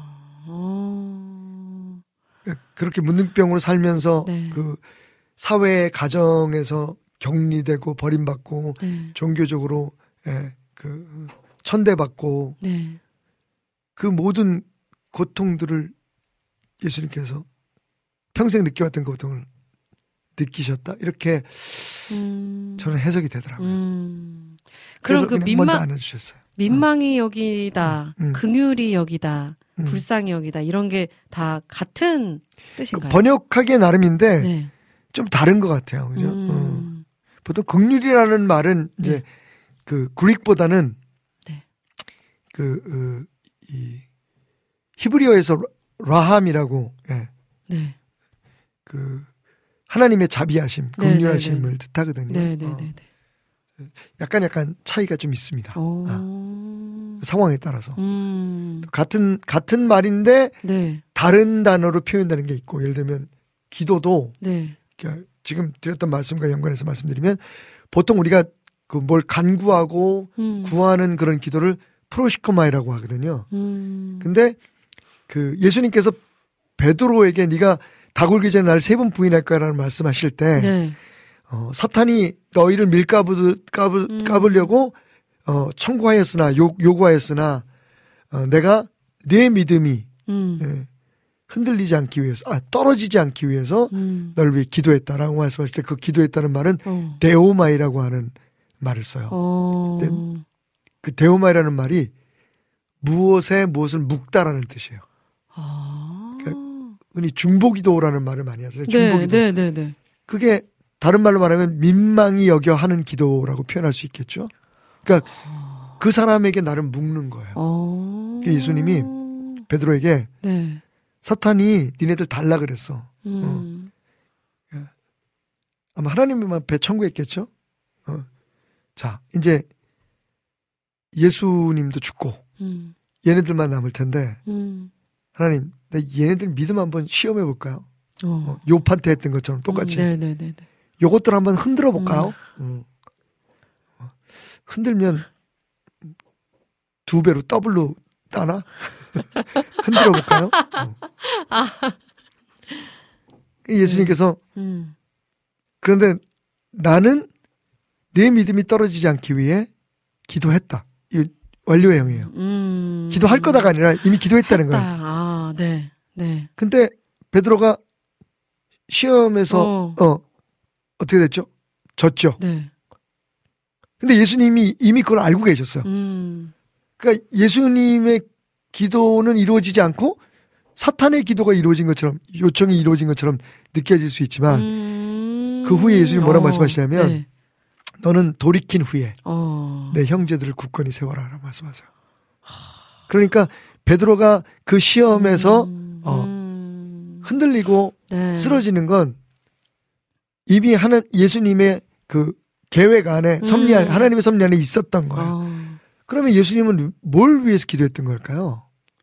그렇게 문둥병으로 살면서 네. 그 사회 가정에서 격리되고 버림받고 네. 종교적으로 그 천대받고 네. 그 모든 고통들을 예수님께서 평생 느껴왔던 고통을 느끼셨다 이렇게 저는 해석이 되더라고요. 그럼 그 먼저 안아주셨어요. 민망히 여기다, 긍휼히 여기다, 불쌍히 여기다 이런 게 다 같은 뜻인가요? 번역하기에 나름인데 네. 좀 다른 것 같아요. 그죠? 보통 긍휼이라는 말은 이제 그 그릭보다는 네. 이 히브리어에서 라함이라고 네. 그 하나님의 자비하심, 긍휼하심을 뜻하거든요. 네네네. 약간 차이가 좀 있습니다. 상황에 따라서 같은 말인데 네. 다른 단어로 표현되는 게 있고 예를 들면 기도도 네. 지금 드렸던 말씀과 연관해서 말씀드리면 보통 우리가 그 뭘 간구하고 구하는 그런 기도를 프로시코마이라고 하거든요. 근데 그 예수님께서 베드로에게 네가 닭 울기 전에 날 3번 부인할 거야라는 말씀하실 때 네. 사탄이 너희를 까불려고 청구하였으나 요구하였으나 내가 네 믿음이 흔들리지 않기 위해서 떨어지지 않기 위해서 너를 위해 기도했다라고 말씀하실 때 그 기도했다는 말은 데오마이라고 하는 말을 써요. 근데 그 데오마이라는 말이 무엇을 묶다라는 뜻이에요. 그러니까 흔히 중보기도라는 말을 많이 하잖아요. 중보기도. 네. 그게 다른 말로 말하면 민망히 여겨 하는 기도라고 표현할 수 있겠죠. 그러니까 그 사람에게 나를 묶는 거예요. 그러니까 예수님이 베드로에게 네. 사탄이 니네들 달라 그랬어. 아마 하나님만 배 청구했겠죠. 자, 이제 예수님도 죽고 얘네들만 남을 텐데 하나님, 내 얘네들 믿음 한번 시험해 볼까요? 욥한테 했던 것처럼 똑같이. 네네네. 요것들 한번 흔들어 볼까요? 흔들면 2배로 더블로 따나? 흔들어 볼까요? 예수님께서 그런데 나는 내 믿음이 떨어지지 않기 위해 기도했다. 이거 완료형이에요. 기도할 거다가 아니라 이미 기도했다는 거예요. 아, 네, 네. 근데 베드로가 시험에서 어떻게 됐죠? 졌죠. 네. 근데 예수님이 이미 그걸 알고 계셨어요. 그러니까 예수님의 기도는 이루어지지 않고 사탄의 기도가 이루어진 것처럼, 요청이 이루어진 것처럼 느껴질 수 있지만 그 후에 예수님이 뭐라고 말씀하시냐면 네. 너는 돌이킨 후에 내 형제들을 굳건히 세워라 라고 말씀하세요. 그러니까 베드로가 그 시험에서 흔들리고 네. 쓰러지는 건 이미 예수님의 그 계획 안에 섭리 안에, 하나님의 섭리 안에 있었던 거예요. 그러면 예수님은 뭘 위해서 기도했던 걸까요?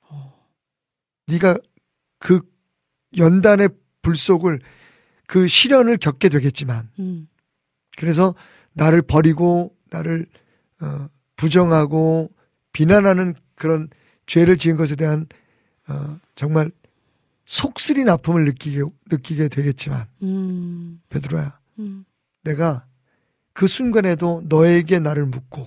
네가 그 연단의 불속을, 그 시련을 겪게 되겠지만 그래서 나를 버리고 나를 부정하고 비난하는 그런 죄를 지은 것에 대한 정말 속쓰린 아픔을 느끼게 되겠지만 베드로야, 내가 그 순간에도 너에게 나를 묻고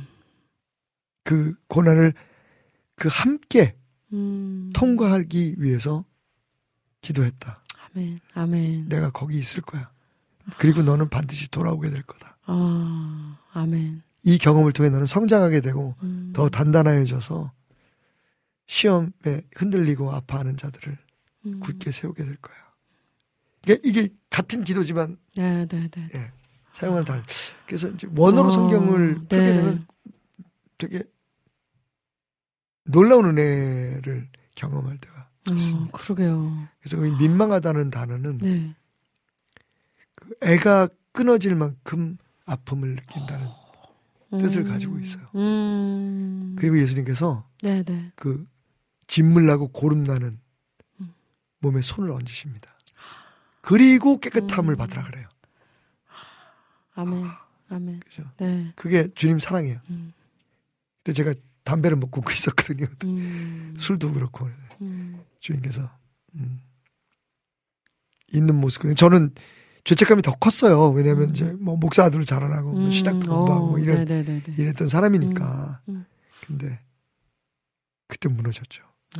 그 고난을 그 함께 통과하기 위해서 기도했다. 아멘, 아멘. 내가 거기 있을 거야. 그리고 너는 반드시 돌아오게 될 거다. 아멘. 이 경험을 통해 너는 성장하게 되고 더 단단해져서 시험에 흔들리고 아파하는 자들을 굳게 세우게 될 거야. 이게 같은 기도지만 네. 예, 사용하는 다른. 그래서 이제 원어로 성경을 풀게 되면 되게 놀라운 은혜를 경험할 때가 있습니다. 그러게요. 그래서 그 민망하다는 단어는 네. 그 애가 끊어질 만큼 아픔을 느낀다는 뜻을 가지고 있어요. 그리고 예수님께서 네네. 그 진물나고 고름나는 몸에 손을 얹으십니다. 그리고 깨끗함을 받으라 그래요. 아멘. 아멘. 그죠? 네. 그게 주님 사랑이에요. 근데 제가 담배를 못 끊고 있었거든요. 술도 그렇고. 주님께서 있는 모습. 저는 죄책감이 더 컸어요. 왜냐하면 이제 뭐 목사 아들로 자라나고 뭐 신학도 공부하고 뭐 이랬던 사람이니까. 근데 그때 무너졌죠.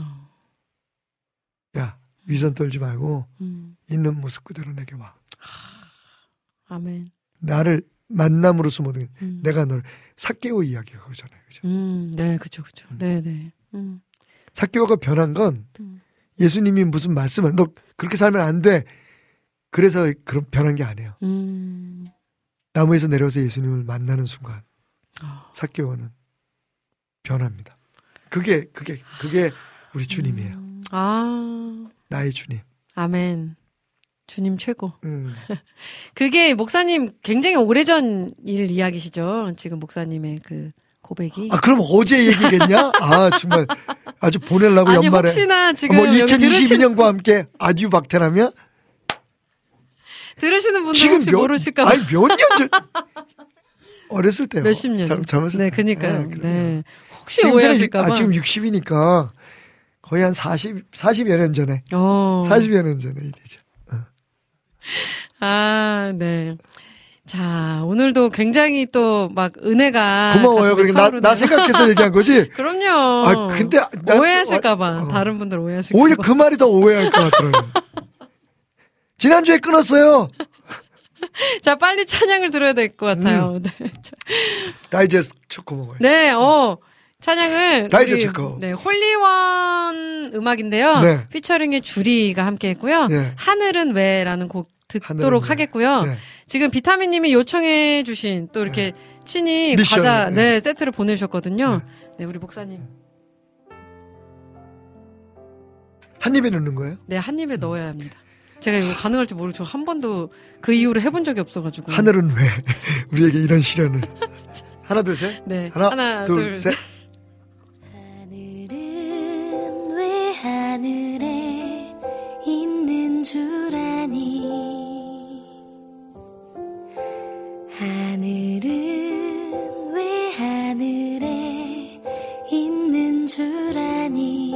야, 위선 떨지 말고 있는 모습 그대로 내게 와. 아멘. 나를 만남으로써 모든 내가 너를 삭개오 이야기가 그거잖아요. 그죠? 네, 그죠. 네. 삭개오가 변한 건 예수님이 무슨 말씀을 너 그렇게 살면 안 돼. 그래서 그런 변한 게 아니에요. 나무에서 내려서 예수님을 만나는 순간 삭개오는 변합니다. 그게 우리 주님이에요. 나의 주님. 아멘. 주님 최고. 그게 목사님 굉장히 오래전 일 이야기시죠? 지금 목사님의 그 고백이. 그럼 어제 얘기겠냐? 정말 아주 보내려고 아니, 연말에. 혹시나 지금 2022년과 함께 아듀 박태라며? 들으시는 분들 혹시 모르실까 봐. 아니 몇 년 전. 어렸을 때요. 몇십 년. 젊었을 때. 네, 그니까요. 네. 혹시 오해하실까 봐. 지금 60이니까 거의 한 40여 년 전에. 40여 년 전에 일이죠. 네. 자, 오늘도 굉장히 또 막 은혜가. 고마워요. 그러니까 나 생각해서 얘기한 거지. 그럼요. 근데. 오해하실까봐. 다른 분들 오해하실까봐. 오히려 그 말이 더 오해할 것 같더라고요. 지난주에 끊었어요. 자, 빨리 찬양을 들어야 될 것 같아요. 네. 다이제스트 초코 먹어요. 네, 찬양을. 다이제스트 초코. 네, 홀리원 음악인데요. 네. 피처링의 주리가 함께 했고요. 네. 하늘은 왜라는 곡 듣도록 하겠고요. 네. 지금 비타민님이 요청해주신 또 이렇게 친히 미션, 과자, 세트를 보내주셨거든요. 네, 우리 목사님. 한 입에 넣는 거예요? 네, 한 입에 넣어야 합니다. 제가 이거 가능할지 모르고 한 번도 그 이후로 해본 적이 없어가지고. 하늘은 왜 우리에게 이런 시련을. 하나 둘 셋. 네. 하나 둘 셋. 하늘은 하늘에 있는 줄 아니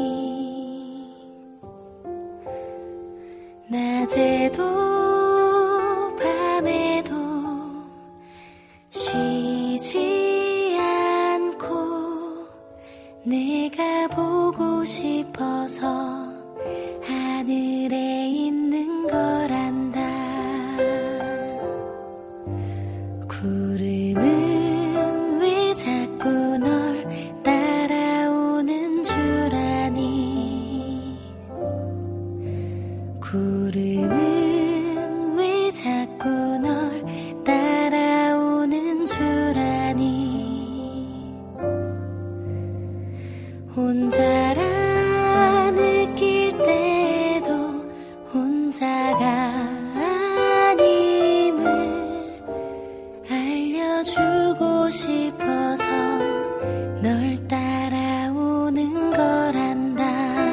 낮에도 밤에도 쉬지 않고 내가 보고 싶어서 하늘에 있는 걸 안다. 구름은 왜 자꾸 널 따라오는 줄 아니 구름은 왜 자꾸 널 따라오는 줄 아니 혼자라 느낄 때도 혼자가 아님을 알려주고 싶어서 널 따라오는 걸 안다.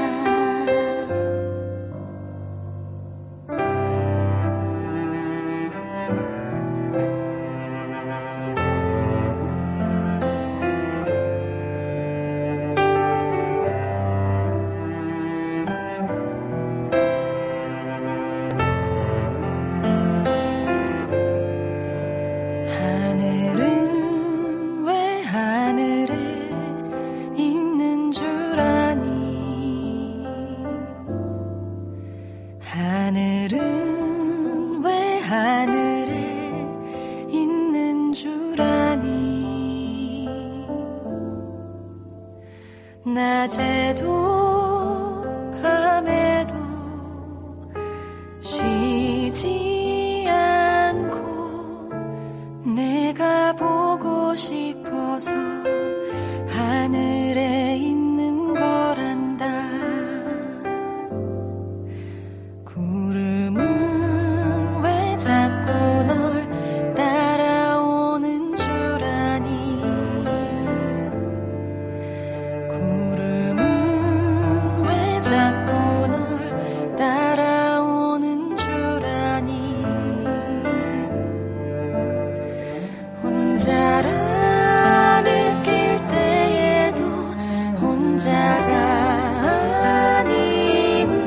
하늘은 왜 하늘에 있는 줄 아니 하늘은 왜 하늘에 있는 줄 아니 낮에도 밤에도 쉬지 않고 내가 보고 싶어서 하늘에 있는 걸 안다. 구름은 왜 자꾸 널 따라오는 줄 아니 구름은 왜 자꾸 널 따라오는 줄 아니 혼자라 느낄 때에도 혼자가 아님을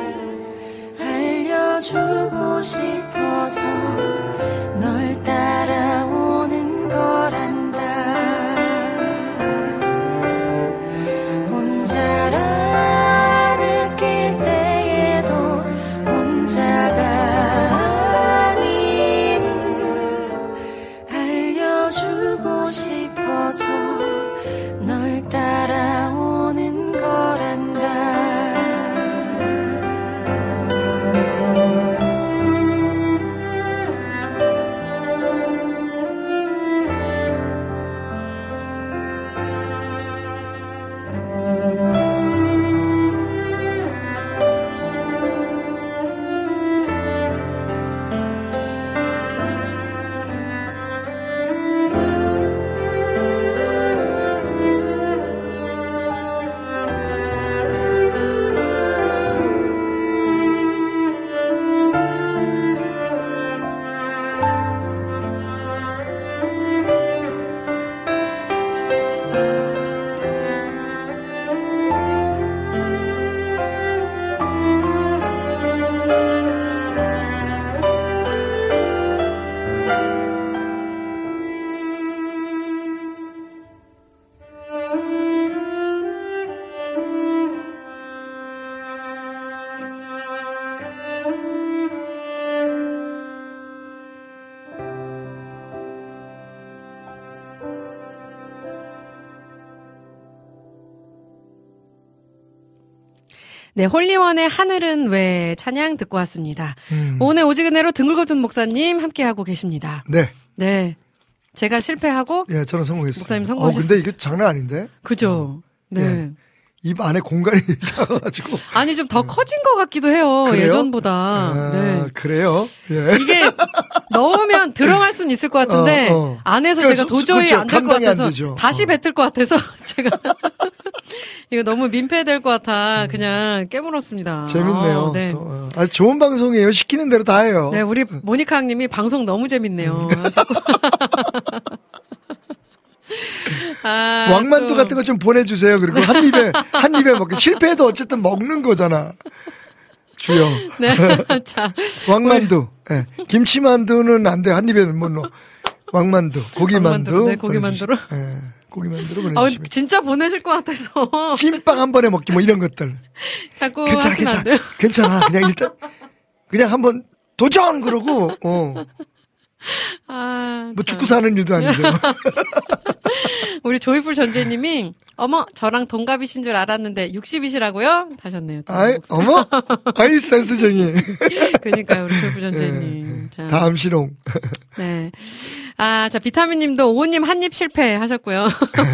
알려주고 싶어서 널 따라오는 걸 안다. 혼자라 느낄 때에도 혼자가 아님을 알려주고 싶어서 널 따라오는 걸 안다. 네, 홀리원의 하늘은 왜 찬양 듣고 왔습니다. 오늘 오지근해로 등글거든 목사님 함께하고 계십니다. 네. 네. 제가 실패하고. 예, 저는 성공했어요. 목사님 성공하셨어요. 근데 이게 장난 아닌데? 그죠. 네. 예. 입 안에 공간이 작아가지고. 아니, 좀 더 커진 것 같기도 해요. 그래요? 예전보다. 아, 네. 그래요? 예. 이게 넣으면 들어갈 수는 있을 것 같은데, 안에서 그러니까 제가 도저히 안 될 것 같아서, 다시 뱉을 것 같아서, 제가. 이거 너무 민폐될 것 같아. 그냥 깨물었습니다. 재밌네요. 네. 아주 좋은 방송이에요. 시키는 대로 다 해요. 네, 우리 모니카 님이 방송 너무 재밌네요. 왕만두 같은 거 좀 보내주세요. 그리고 한 입에 먹게. 실패해도 어쨌든 먹는 거잖아. 주여. 네. 자. 왕만두. 네. 김치만두는 안 돼. 한 입에 못 넣어. 왕만두. 고기만두. 네, 고기만두로. 네. 고기만두로 보내주시면. 진짜 보내실 것 같아서. 찐빵 한 번에 먹기 뭐 이런 것들. 자꾸 괜찮아. 괜찮아. 그냥 일단 그냥 한번 도전 그러고 뭐 죽고 사는 일도 아닌데. 우리 조이풀 전재님이 어머 저랑 동갑이신 줄 알았는데 60이시라고요? 하셨네요. 아이 어머 아이 센스쟁이. 그러니까요 우리 조이풀 전재님. 자. 다음 실용. 네. 자 비타민님도 오호님 한입 실패 하셨고요.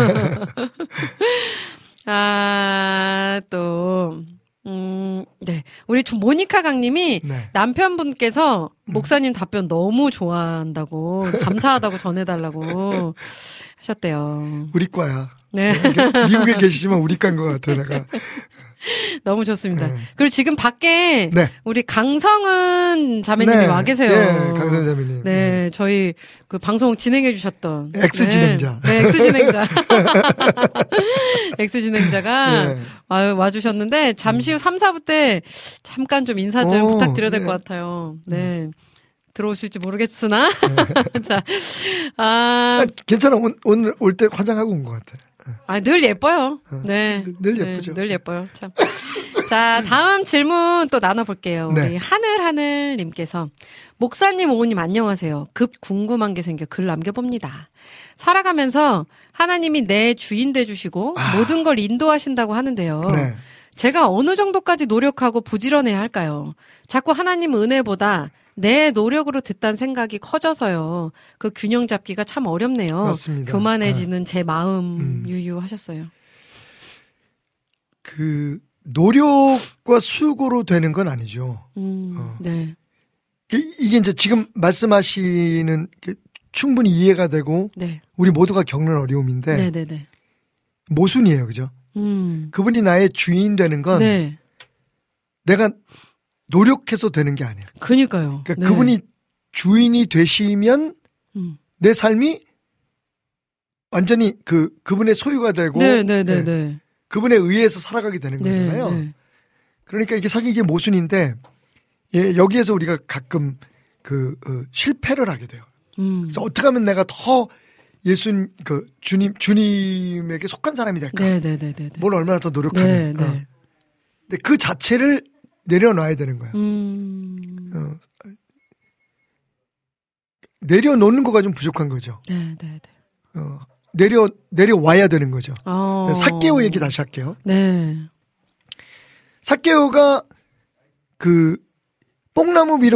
또. 네. 우리 모니카 강님이 네. 남편분께서 목사님 답변 너무 좋아한다고, 감사하다고 전해달라고 하셨대요. 우리 과야. 네. 미국에 계시지만 우리 과인 것 같아, 내가. 너무 좋습니다. 그리고 지금 밖에 우리 강성은 자매님이 네. 와 계세요. 네, 강성은 자매님. 네, 저희 그 방송 진행해 주셨던 엑스 진행자. 네, 엑스 진행자. 엑스 진행자가 와 주셨는데 잠시 후 3, 4부 때 잠깐 좀 인사 좀 부탁드려야 될 것 같아요. 네. 들어오실지 모르겠으나. 자, 괜찮아. 오늘 올 때 화장하고 온 것 같아. 늘 예뻐요. 네. 늘 예쁘죠. 늘 예뻐요. 참. 자, 다음 질문 또 나눠볼게요. 네. 우리 하늘님께서. 목사님, 오호님 안녕하세요. 급 궁금한 게 생겨 글 남겨봅니다. 살아가면서 하나님이 내 주인 돼주시고 모든 걸 인도하신다고 하는데요. 네. 제가 어느 정도까지 노력하고 부지런해야 할까요? 자꾸 하나님 은혜보다 내 노력으로 듣다는 생각이 커져서요. 그 균형 잡기가 참 어렵네요. 맞습니다. 교만해지는 제 마음 유유하셨어요. 그 노력과 수고로 되는 건 아니죠. 네. 이게 이제 지금 말씀하시는 게 충분히 이해가 되고 우리 모두가 겪는 어려움인데 모순이에요, 그죠? 그분이 나의 주인 되는 건 내가 노력해서 되는 게 아니에요. 그러니까요. 그러니까 그분이 주인이 되시면 내 삶이 완전히 그분의 소유가 되고 그분에 의해서 살아가게 되는 거잖아요. 그러니까 이게 사실 이게 모순인데 여기에서 우리가 가끔 실패를 하게 돼요. 그래서 어떻게 하면 내가 더 주님에게 속한 사람이 될까? 뭘 얼마나 더 노력하면. 근데 그 자체를 내려놔야 되는 거야. 내려놓는 거가 좀 부족한 거죠. 내려와야 되는 거죠. 삭개오 얘기 다시 할게요. 삭개오가 뽕나무 위로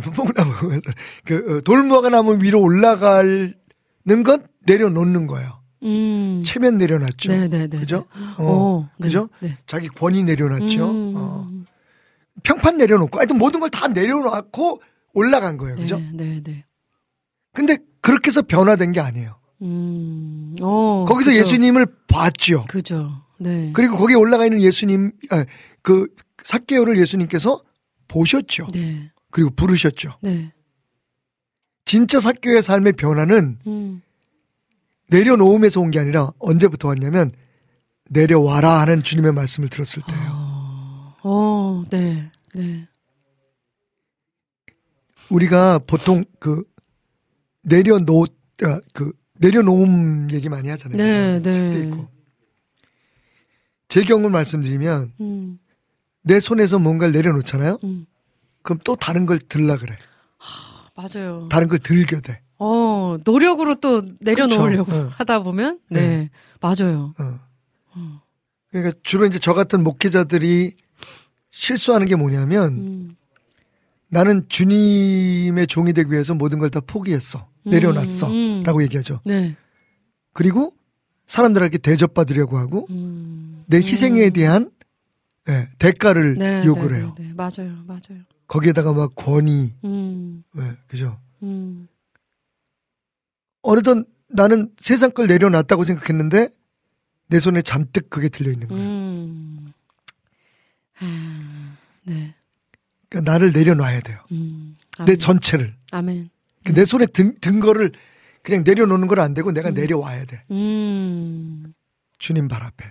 돌무화과 나무 위로 올라가는 건 내려놓는 거예요. 체면 내려놨죠. 그죠? 그죠? 자기 권위 내려놨죠. 평판 내려놓고, 하여튼 모든 걸 다 내려놓고 올라간 거예요. 그죠? 근데 그렇게 해서 변화된 게 아니에요. 거기서 그죠. 예수님을 봤죠. 그죠. 그리고 거기에 올라가 있는 예수님, 삭개오를 예수님께서 보셨죠. 그리고 부르셨죠. 진짜 삭개오의 삶의 변화는 내려놓음에서 온 게 아니라 언제부터 왔냐면 내려와라 하는 주님의 말씀을 들었을 때예요. 우리가 보통 내려놓음 얘기 많이 하잖아요. 책도 있고. 제 경험을 말씀드리면 내 손에서 뭔가를 내려놓잖아요. 그럼 또 다른 걸 들라 그래. 맞아요. 다른 걸 들게 돼. 노력으로 또 내려놓으려고 하다 보면 맞아요. 그러니까 주로 이제 저 같은 목회자들이 실수하는 게 뭐냐면 나는 주님의 종이 되기 위해서 모든 걸 다 포기했어. 내려놨어. 라고 얘기하죠. 그리고 사람들에게 대접받으려고 하고 내 희생에 대한 대가를 요구를 해요. 맞아요. 거기에다가 막 권위. 그죠? 어느덧 나는 세상 걸 내려놨다고 생각했는데 내 손에 잔뜩 그게 들려있는 거예요. 그러니까 나를 내려놔야 돼요. 내 전체를. 아멘. 내 손에 든 거를 그냥 내려놓는 건 안 되고 내가 내려와야 돼. 주님 발 앞에.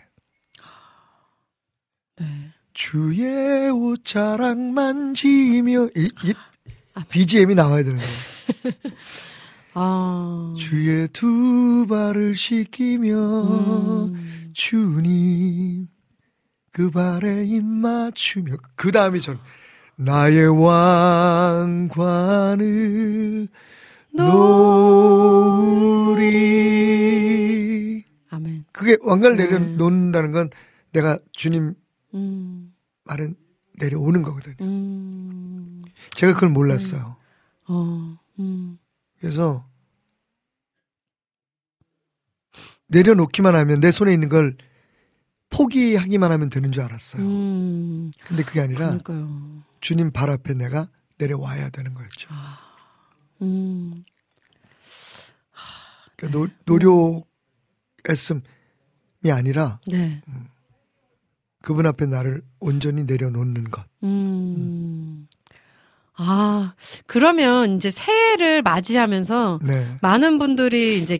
네. 주의 옷자락 만지며 BGM이 나와야 되는 거예요. 주의 두 발을 씻기며 주님 그 발에 입 맞추며 그 다음에 저는 나의 왕관을 놓으리. 아멘. 그게 왕관을 내려놓는다는 건 내가 주님 말에 내려오는 거거든요. 제가 그걸 몰랐어요. 그래서 내려놓기만 하면 내 손에 있는 걸 포기하기만 하면 되는 줄 알았어요. 근데 그게 아니라 그러니까요. 주님 발 앞에 내가 내려와야 되는 거였죠. 그러니까 노력했음이 아니라 네. 그분 앞에 나를 온전히 내려놓는 것. 그러면 이제 새해를 맞이하면서 네. 많은 분들이 이제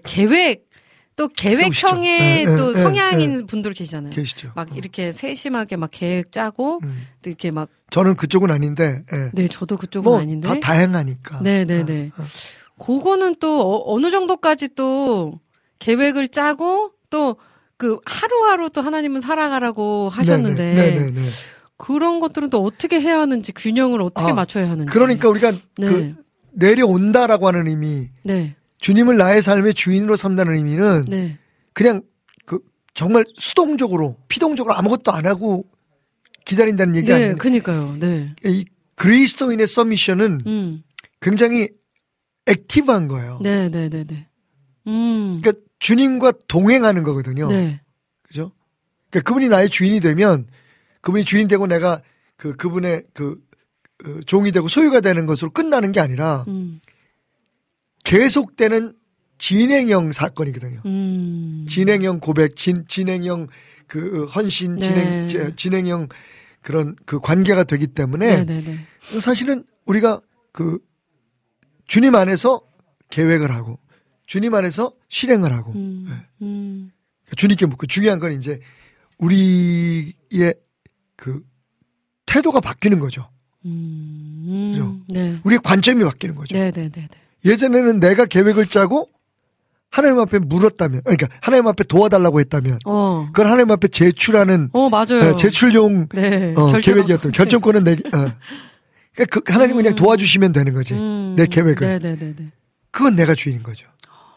계획형의 또 성향인 분들 계시잖아요. 계시죠. 막 이렇게 세심하게 막 계획 짜고 또 이렇게 막 저는 그쪽은 아닌데. 네, 저도 그쪽은 아닌데. 다 다양하니까. 네네네. 그거는 또 어느 정도까지 또 계획을 짜고 또 그 하루하루 또 하나님은 살아가라고 하셨는데. 네네. 그런 것들은 또 어떻게 해야 하는지 균형을 어떻게 맞춰야 하는지. 그러니까 우리가 그 내려온다라고 하는 의미. 네. 주님을 나의 삶의 주인으로 삼다는 의미는 네. 그냥 그 정말 수동적으로 피동적으로 아무것도 안 하고 기다린다는 얘기가 아니에요. 네, 그러니까요. 네. 이 그리스도인의 서미션은 굉장히 액티브한 거예요. 네. 그러니까 주님과 동행하는 거거든요. 네. 그죠? 그러니까 그분이 나의 주인이 되면 그분이 주인 되고 내가 그분의 종이 되고 소유가 되는 것으로 끝나는 게 아니라 계속되는 진행형 사건이거든요. 진행형 고백, 진행형 그 헌신, 네. 진행형 그런 그 관계가 되기 때문에 네네네. 사실은 우리가 그 주님 안에서 계획을 하고 주님 안에서 실행을 하고 주님께 묻고 중요한 건 이제 우리의 그 태도가 바뀌는 거죠. 그죠? 네. 우리의 관점이 바뀌는 거죠. 네네네. 예전에는 내가 계획을 짜고 하나님 앞에 물었다면, 그러니까 하나님 앞에 도와달라고 했다면, 그걸 하나님 앞에 제출하는, 맞아요. 제출용 계획이었던 결정권은 그러니까 하나님은 그냥 도와주시면 되는 거지. 내 계획을. 네네네. 그건 내가 주인인 거죠.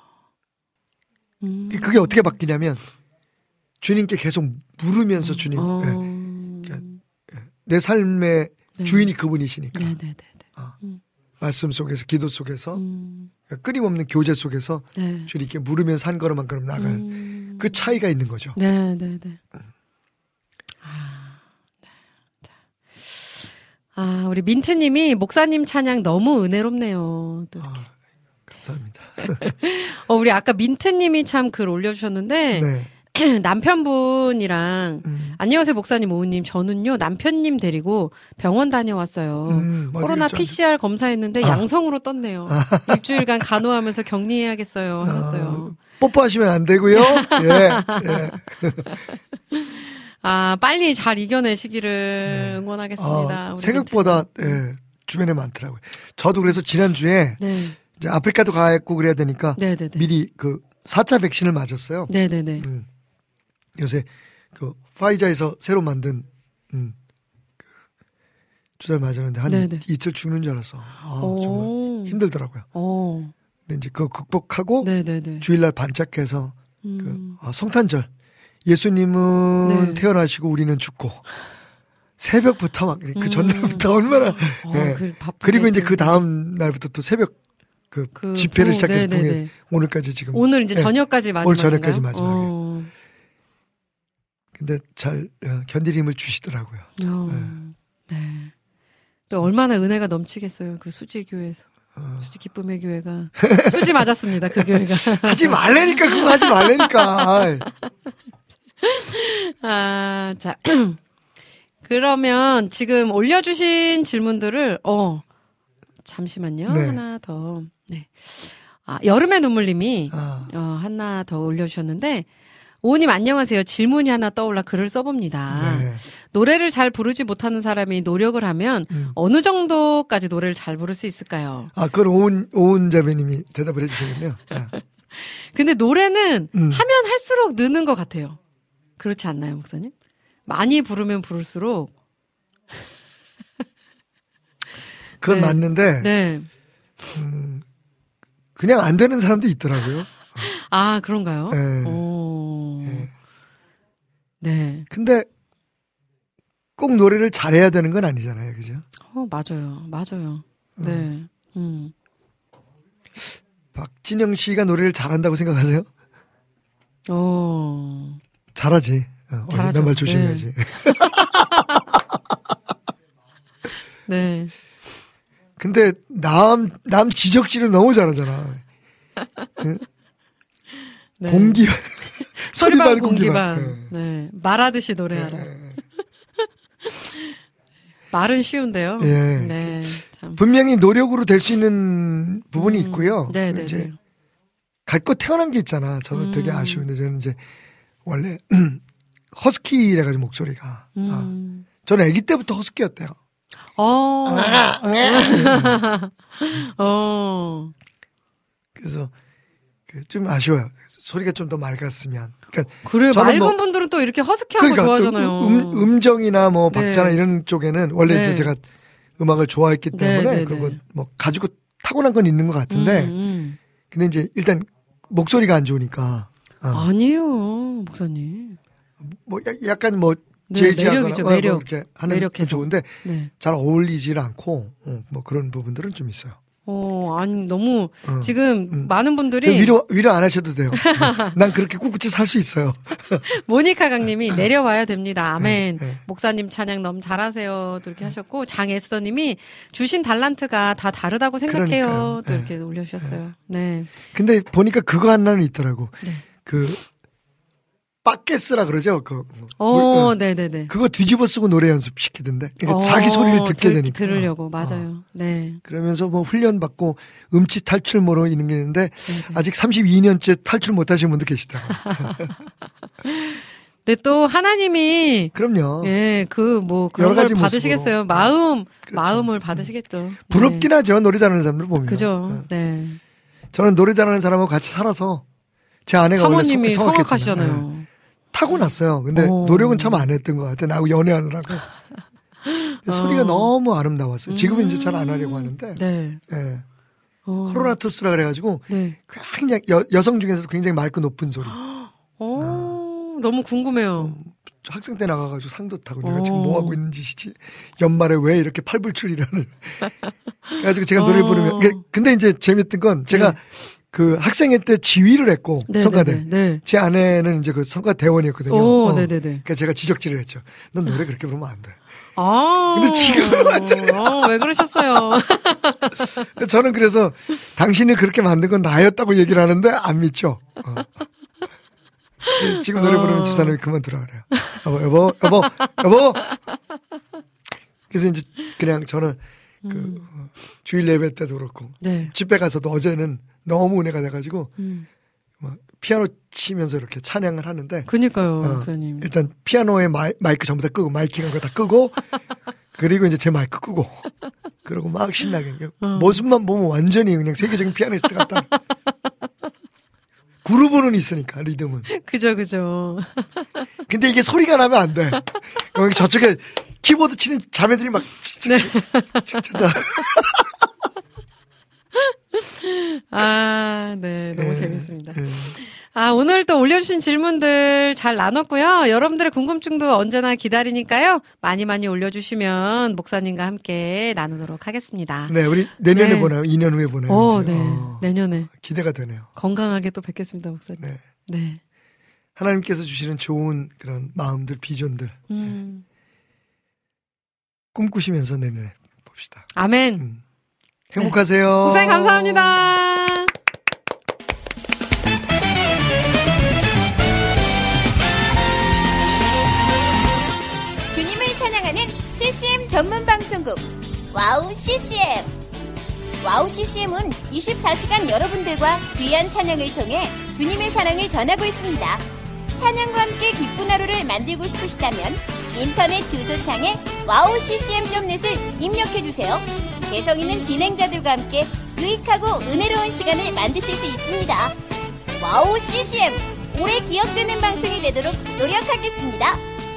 그게 어떻게 바뀌냐면 주님께 계속 물으면서 주님, 그러니까 내 삶의 주인이 그분이시니까. 네네네. 말씀 속에서, 기도 속에서, 끊임없는 교제 속에서 주님께 물으면서 한 걸음 한 걸음 나갈 그 차이가 있는 거죠. 네네네. 우리 민트님이 목사님 찬양 너무 은혜롭네요. 또 이렇게. 감사합니다. 우리 아까 민트님이 참 글 올려주셨는데. 네. 남편분이랑 안녕하세요 목사님 오우님 저는요 남편님 데리고 병원 다녀왔어요. 코로나 PCR 검사했는데 양성으로 떴네요. 일주일간 간호하면서 격리해야겠어요 하셨어요. 뽀뽀하시면 안 되고요. 예. 빨리 잘 이겨내시기를 응원하겠습니다. 생각보다 주변에 많더라고요. 저도 그래서 지난주에 이제 아프리카도 가고 그래야 되니까 미리 그 4차 백신을 맞았어요. 네네네. 요새 그 파이자에서 새로 만든 주사를 맞았는데 한 이틀 죽는 줄 알았어. 정말 힘들더라고요. 근데 이제 그거 극복하고 주일날 반짝해서 성탄절 예수님은 태어나시고 우리는 죽고 새벽부터 막 그 전날부터 얼마나 그리고 이제 그 다음 날부터 또 새벽 그 집회를 시작해서 통해 오늘까지 지금 오늘 이제 저녁까지 마지막인가요? 오늘 저녁까지 마지막에. 근데 잘 견딜 힘을 주시더라고요. 네. 또 얼마나 은혜가 넘치겠어요. 그 수지 교회에서. 수지 기쁨의 교회가. 수지 맞았습니다. 그 교회가. 하지 말라니까. 그거 하지 말라니까. 자. 그러면 지금 올려주신 질문들을, 잠시만요. 하나 더. 네. 여름의 눈물님이, 하나 더 올려주셨는데, 오우님 안녕하세요. 질문이 하나 떠올라 글을 써봅니다. 네. 노래를 잘 부르지 못하는 사람이 노력을 하면 어느 정도까지 노래를 잘 부를 수 있을까요? 아, 그건 오은 자매님이 대답을 해주시겠네요. 근데 노래는 하면 할수록 느는 것 같아요. 그렇지 않나요, 목사님? 많이 부르면 부를수록. 그건 네. 맞는데, 네. 그냥 안 되는 사람도 있더라고요. 아, 그런가요? 네. 오. 네. 네. 근데 꼭 노래를 잘해야 되는 건 아니잖아요, 그죠? 맞아요. 네. 박진영 씨가 노래를 잘한다고 생각하세요? 잘하지. 잘하죠. 내 말 조심해야지. 네. 근데 남 지적질을 너무 잘하잖아. 네. 공기 소리반 공기반. 네. 말하듯이 노래하라. 말은 쉬운데요. 예. 네. 참. 분명히 노력으로 될 수 있는 부분이 있고요. 네네. 이제 갖고 태어난 게 있잖아. 저는 되게 아쉬운데 저는 이제 원래 허스키래가지고 목소리가. 저는 아기 때부터 허스키였대요. 그래서 좀 아쉬워요. 소리가 좀 더 맑았으면. 그러니까 그래 맑은 분들은 또 이렇게 허스키한 거 좋아하잖아요. 음정이나 뭐 박자나 네. 이런 쪽에는 원래 네. 이제 제가 음악을 좋아했기 때문에 그리고 뭐 가지고 타고난 건 있는 것 같은데 근데 이제 일단 목소리가 안 좋으니까 아니에요, 목사님. 뭐 약간 뭐 네, 재즈하거나 매력 이렇게 하는 건 좋은데 네. 잘 어울리질 않고 뭐 그런 부분들은 좀 있어요. 아니 너무 지금 많은 분들이 위로 안 하셔도 돼요. 난 그렇게 꿋꿋이 살 수 있어요. 모니카 강님이 내려와야 됩니다. 아멘. 목사님 찬양 너무 잘하세요. 또 이렇게 하셨고 장에스더님이 주신 달란트가 다 다르다고 생각해요. 또 이렇게 올려주셨어요. 네. 근데 보니까 그거 하나는 있더라고. 네. 그 빠켓스라 그러죠. 네네네. 그거 뒤집어 쓰고 노래 연습 시키던데. 그러니까 자기 소리를 듣게 되니까. 들으려고 맞아요. 네. 그러면서 뭐 훈련 받고 음치 탈출모로 있는데 아직 32년째 탈출 못하신 분도 계시다고. 네, 또 하나님이 그럼요. 예, 그런 걸 받으시겠어요. 마음을 받으시겠죠. 부럽긴 하죠. 노래 잘하는 사람들 보면. 그죠. 네. 저는 노래 잘하는 사람하고 같이 살아서 제 아내가 사모님이 성악하시잖아요. 타고났어요. 근데 노력은 참 안 했던 것 같아요. 나하고 연애하느라고. 소리가 너무 아름다웠어요. 지금은 이제 잘 안 하려고 하는데. 네. 네. 코로나투스라 그래가지고 네. 굉장히 여성 중에서 굉장히 맑고 높은 소리. 너무 궁금해요. 학생 때 나가가지고 상도 타고 내가 지금 뭐 하고 있는 짓이지? 연말에 왜 이렇게 팔불출이라는. 그래가지고 제가 노래 부르면. 근데 이제 재밌던 건 제가 그 학생회 때 지휘를 했고 성가대. 네. 제 아내는 이제 그 성가 대원이었거든요. 네네네. 그러니까 제가 지적질을 했죠. 넌 노래 그렇게 부르면 안 돼. 근데 지금은 완전히. 왜 그러셨어요? 저는 그래서 당신이 그렇게 만든 건 나였다고 얘기를 하는데 안 믿죠. 지금 노래 부르면 집사람이 그만 들어 그래요. 여보. 그래서 이제 그냥 저는 그 주일 예배 때도 그렇고 집회 가서도 어제는 너무 은혜가 돼가지고 뭐 피아노 치면서 이렇게 찬양을 하는데. 그니까요, 목사님. 일단 피아노에 마이크 전부 다 끄고 마이킹한 거 다 끄고 그리고 이제 제 마이크 끄고 그러고 막 신나게 모습만 보면 완전히 그냥 세계적인 피아니스트 같다. 그루브는 있으니까 리듬은. 그죠. 근데 이게 소리가 나면 안 돼. 여기 저쪽에 키보드 치는 자매들이 막 진짜. 네. 너무 재밌습니다. 오늘 또 올려주신 질문들 잘 나눴고요. 여러분들의 궁금증도 언제나 기다리니까요. 많이 올려주시면 목사님과 함께 나누도록 하겠습니다. 네, 우리 내년에 보나요? 2년 후에 보나요? 네. 내년에. 기대가 되네요. 건강하게 또 뵙겠습니다, 목사님. 네. 하나님께서 주시는 좋은 그런 마음들, 비전들. 꿈꾸시면서 내년에 봅시다. 아멘. 행복하세요. 목사님 감사합니다. 주님을 찬양하는 CCM 전문 방송국 와우 CCM. 와우 CCM은 24시간 여러분들과 귀한 찬양을 통해 주님의 사랑을 전하고 있습니다. 찬양과 함께 기쁜 하루를 만들고 싶으시다면 인터넷 주소창에 wowccm.net을 입력해주세요. 개성 있는 진행자들과 함께 유익하고 은혜로운 시간을 만드실 수 있습니다. 와우 CCM, 오래 기억되는 방송이 되도록 노력하겠습니다.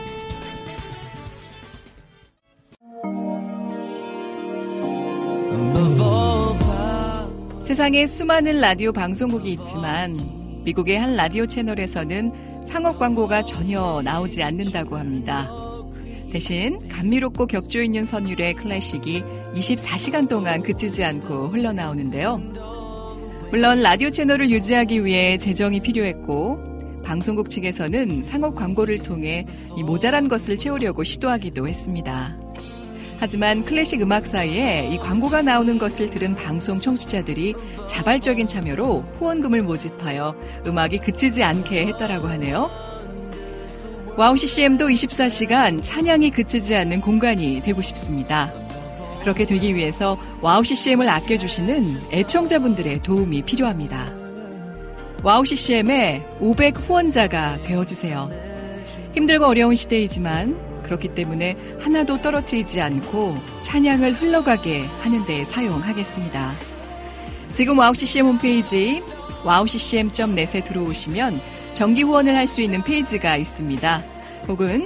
세상에 수많은 라디오 방송국이 있지만 미국의 한 라디오 채널에서는 상업 광고가 전혀 나오지 않는다고 합니다. 대신 감미롭고 격조 있는 선율의 클래식이 24시간 동안 그치지 않고 흘러나오는데요. 물론 라디오 채널을 유지하기 위해 재정이 필요했고 방송국 측에서는 상업 광고를 통해 이 모자란 것을 채우려고 시도하기도 했습니다. 하지만 클래식 음악 사이에 이 광고가 나오는 것을 들은 방송 청취자들이 자발적인 참여로 후원금을 모집하여 음악이 그치지 않게 했다라고 하네요. 와우 CCM도 24시간 찬양이 그치지 않는 공간이 되고 싶습니다. 그렇게 되기 위해서 와우 CCM을 아껴주시는 애청자분들의 도움이 필요합니다. 와우 CCM의 500 후원자가 되어주세요. 힘들고 어려운 시대이지만 그렇기 때문에 하나도 떨어뜨리지 않고 찬양을 흘러가게 하는 데 사용하겠습니다. 지금 와우 CCM 홈페이지 wowccm.net에 들어오시면 정기 후원을 할 수 있는 페이지가 있습니다. 혹은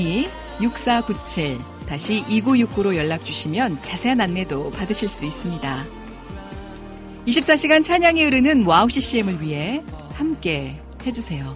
02-6497-2969로 연락 주시면 자세한 안내도 받으실 수 있습니다. 24시간 찬양이 흐르는 와우 CCM을 위해 함께 해주세요.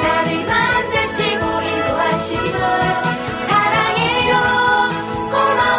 고마워요.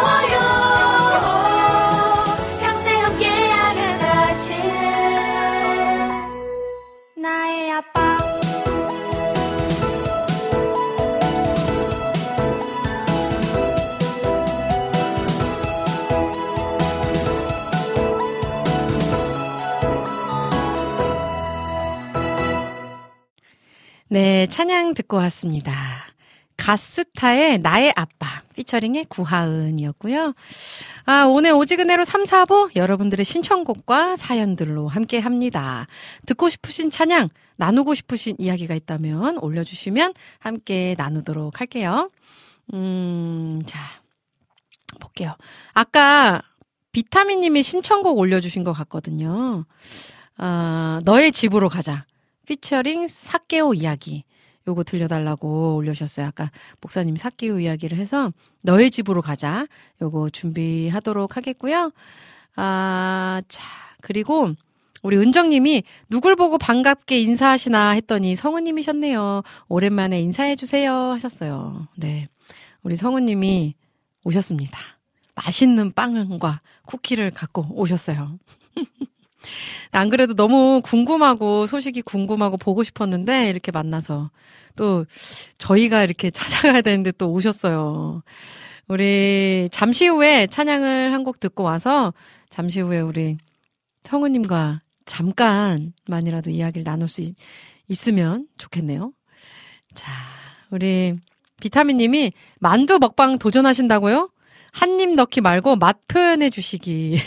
네, 찬양 듣고 왔습니다. 가스타의 나의 아빠 피처링의 구하은이었고요. 오늘 오지근해로 3, 4부 여러분들의 신청곡과 사연들로 함께 합니다. 듣고 싶으신 찬양, 나누고 싶으신 이야기가 있다면 올려주시면 함께 나누도록 할게요. 자, 볼게요. 아까 비타민님이 신청곡 올려주신 것 같거든요. 너의 집으로 가자. 피처링 사케오 이야기. 요거 들려달라고 올려주셨어요. 아까 목사님이 사케오 이야기를 해서 너의 집으로 가자. 요거 준비하도록 하겠고요. 자, 그리고 우리 은정님이 누굴 보고 반갑게 인사하시나 했더니 성우님이셨네요. 오랜만에 인사해주세요 하셨어요. 네, 우리 성우님이 오셨습니다. 맛있는 빵과 쿠키를 갖고 오셨어요. 안 그래도 너무 궁금하고 소식이 궁금하고 보고 싶었는데 이렇게 만나서 또 저희가 이렇게 찾아가야 되는데 또 오셨어요. 우리 잠시 후에 찬양을 한 곡 듣고 와서 잠시 후에 우리 성우님과 잠깐만이라도 이야기를 나눌 수 있으면 좋겠네요. 자, 우리 비타민님이 만두 먹방 도전하신다고요? 한 입 넣기 말고 맛 표현해 주시기.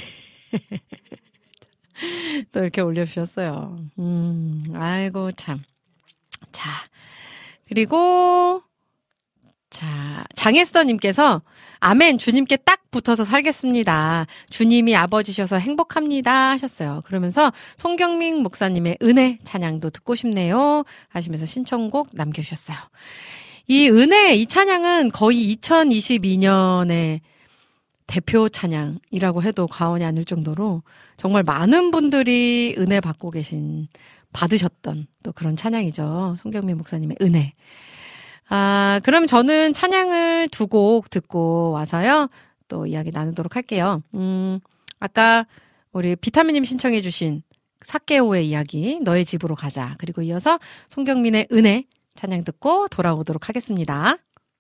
또 이렇게 올려주셨어요. 아이고, 참. 자, 그리고, 자, 장혜서님께서, 아멘, 주님께 딱 붙어서 살겠습니다. 주님이 아버지셔서 행복합니다. 하셨어요. 그러면서 송경민 목사님의 은혜 찬양도 듣고 싶네요. 하시면서 신청곡 남겨주셨어요. 이 은혜, 이 찬양은 거의 2022년에 대표 찬양이라고 해도 과언이 아닐 정도로 정말 많은 분들이 은혜 받고 받으셨던 또 그런 찬양이죠. 송경민 목사님의 은혜. 그럼 저는 찬양을 두 곡 듣고 와서요. 또 이야기 나누도록 할게요. 아까 우리 비타민님 신청해 주신 사케오의 이야기, 너의 집으로 가자. 그리고 이어서 송경민의 은혜 찬양 듣고 돌아오도록 하겠습니다.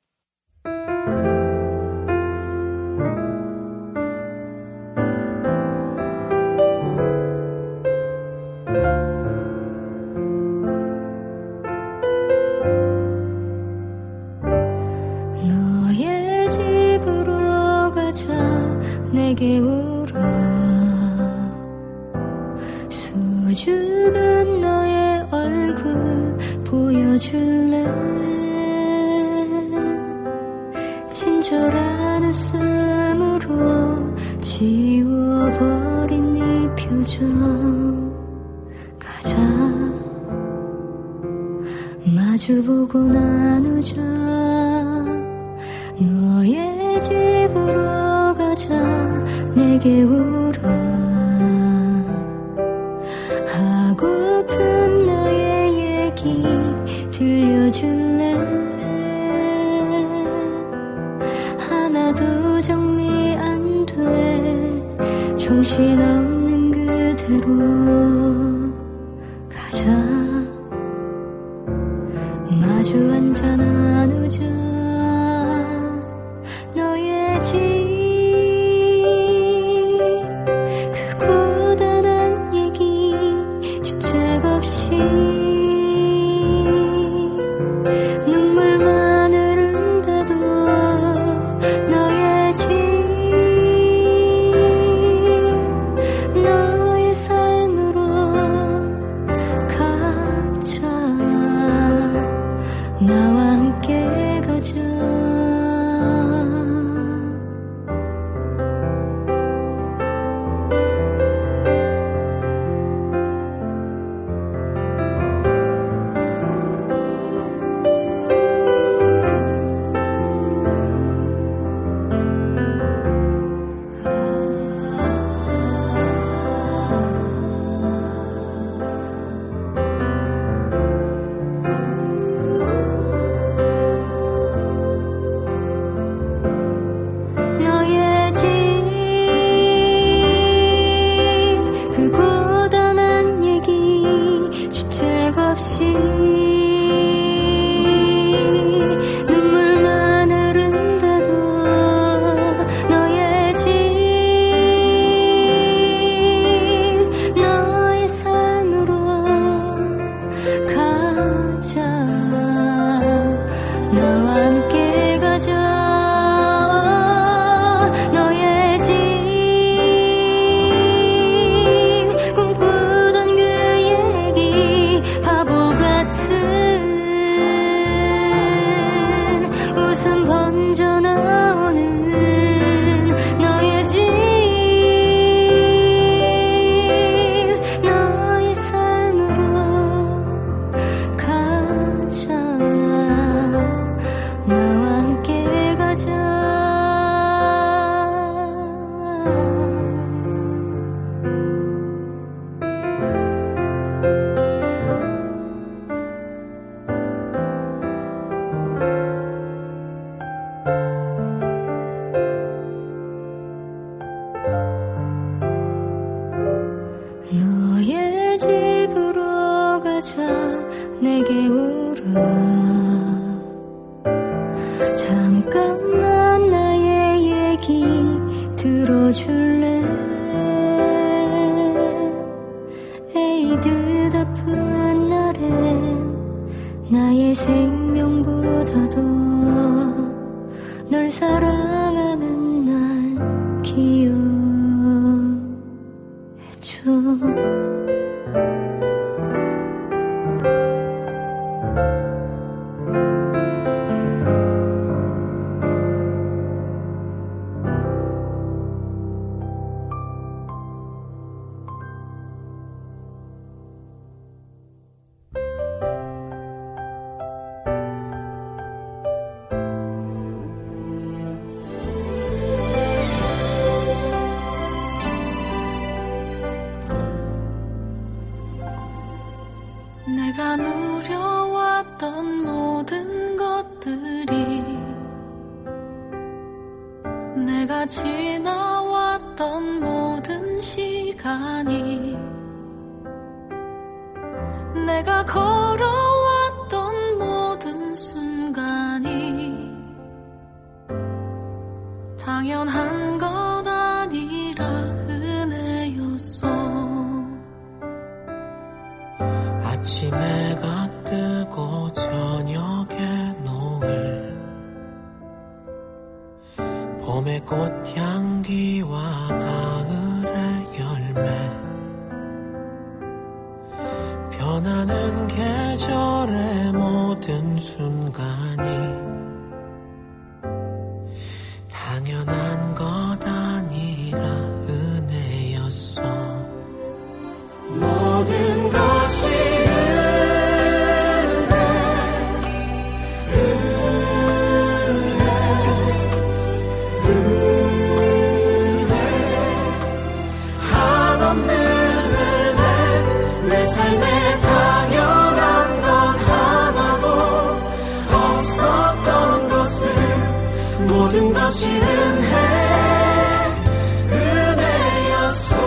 내게 울어 수줍은 너의 얼굴 보여줄래 친절한 웃음으로 지워버린 네 표정 가자 마주보고 나누자 너의 집으로 가자 내게 울어 하고픈 너의 얘기 들려줄래 하나도 정리 안 돼 정신없는 그대로 가자 마주 앉아 나누자 너의 집 그 고단한 얘기 주책 없이 눈물만 흐른다도 너의 집 너의 삶으로 내게 울어 잠깐만 나의 얘기 들어줄래 에이드 아픈 날엔 나의 생명보다도 널 사랑하는 날 기억해줘 내가 누려왔던 모든 것들이 내가 지나왔던 모든 시간이 내가 걸어왔던 모든 순간이 당연한 것 아니라 은혜였어 아침 해가 뜨고 저녁에 노을 봄의 꽃향기와 가을의 열매 변하는 계절의 모든 순간이 당연한 것 아니라 은혜였어 모든 것이 모든 것이 은혜였어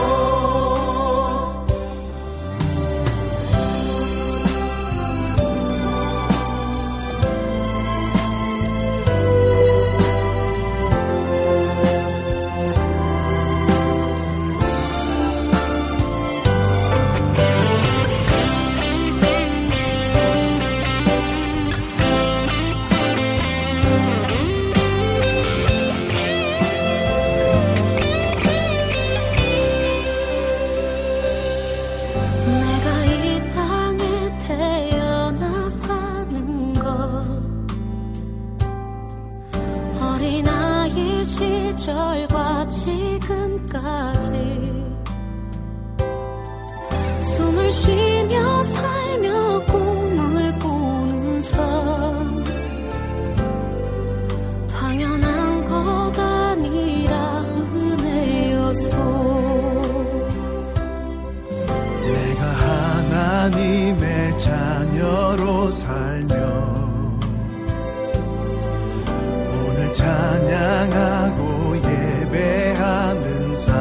시절과 지금까지 숨을 쉬며 살며 꿈을 꾸는 삶 당연한 것 아니라 은혜였어 내가 하나님의 자녀로 살며 찬양하고 예배하는 삶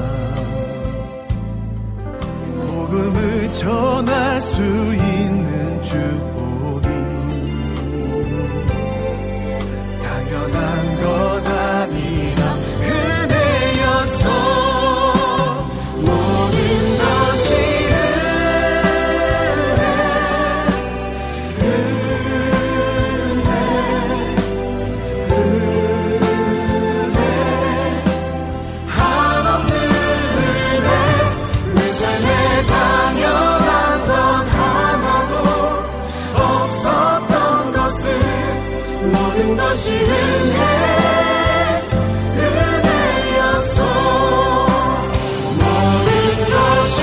복음을 전할 수 있는 축복이 당연한 것 아니라 은혜였어 모든 것이 모든 것이 은혜였어 모든 것이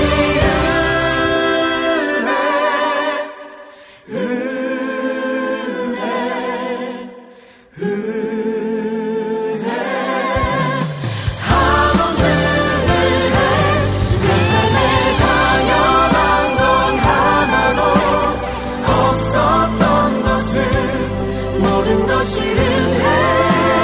은혜 하나님을 내 삶에 당연한 건 하나도 없었던 것을 모든 것이 은혜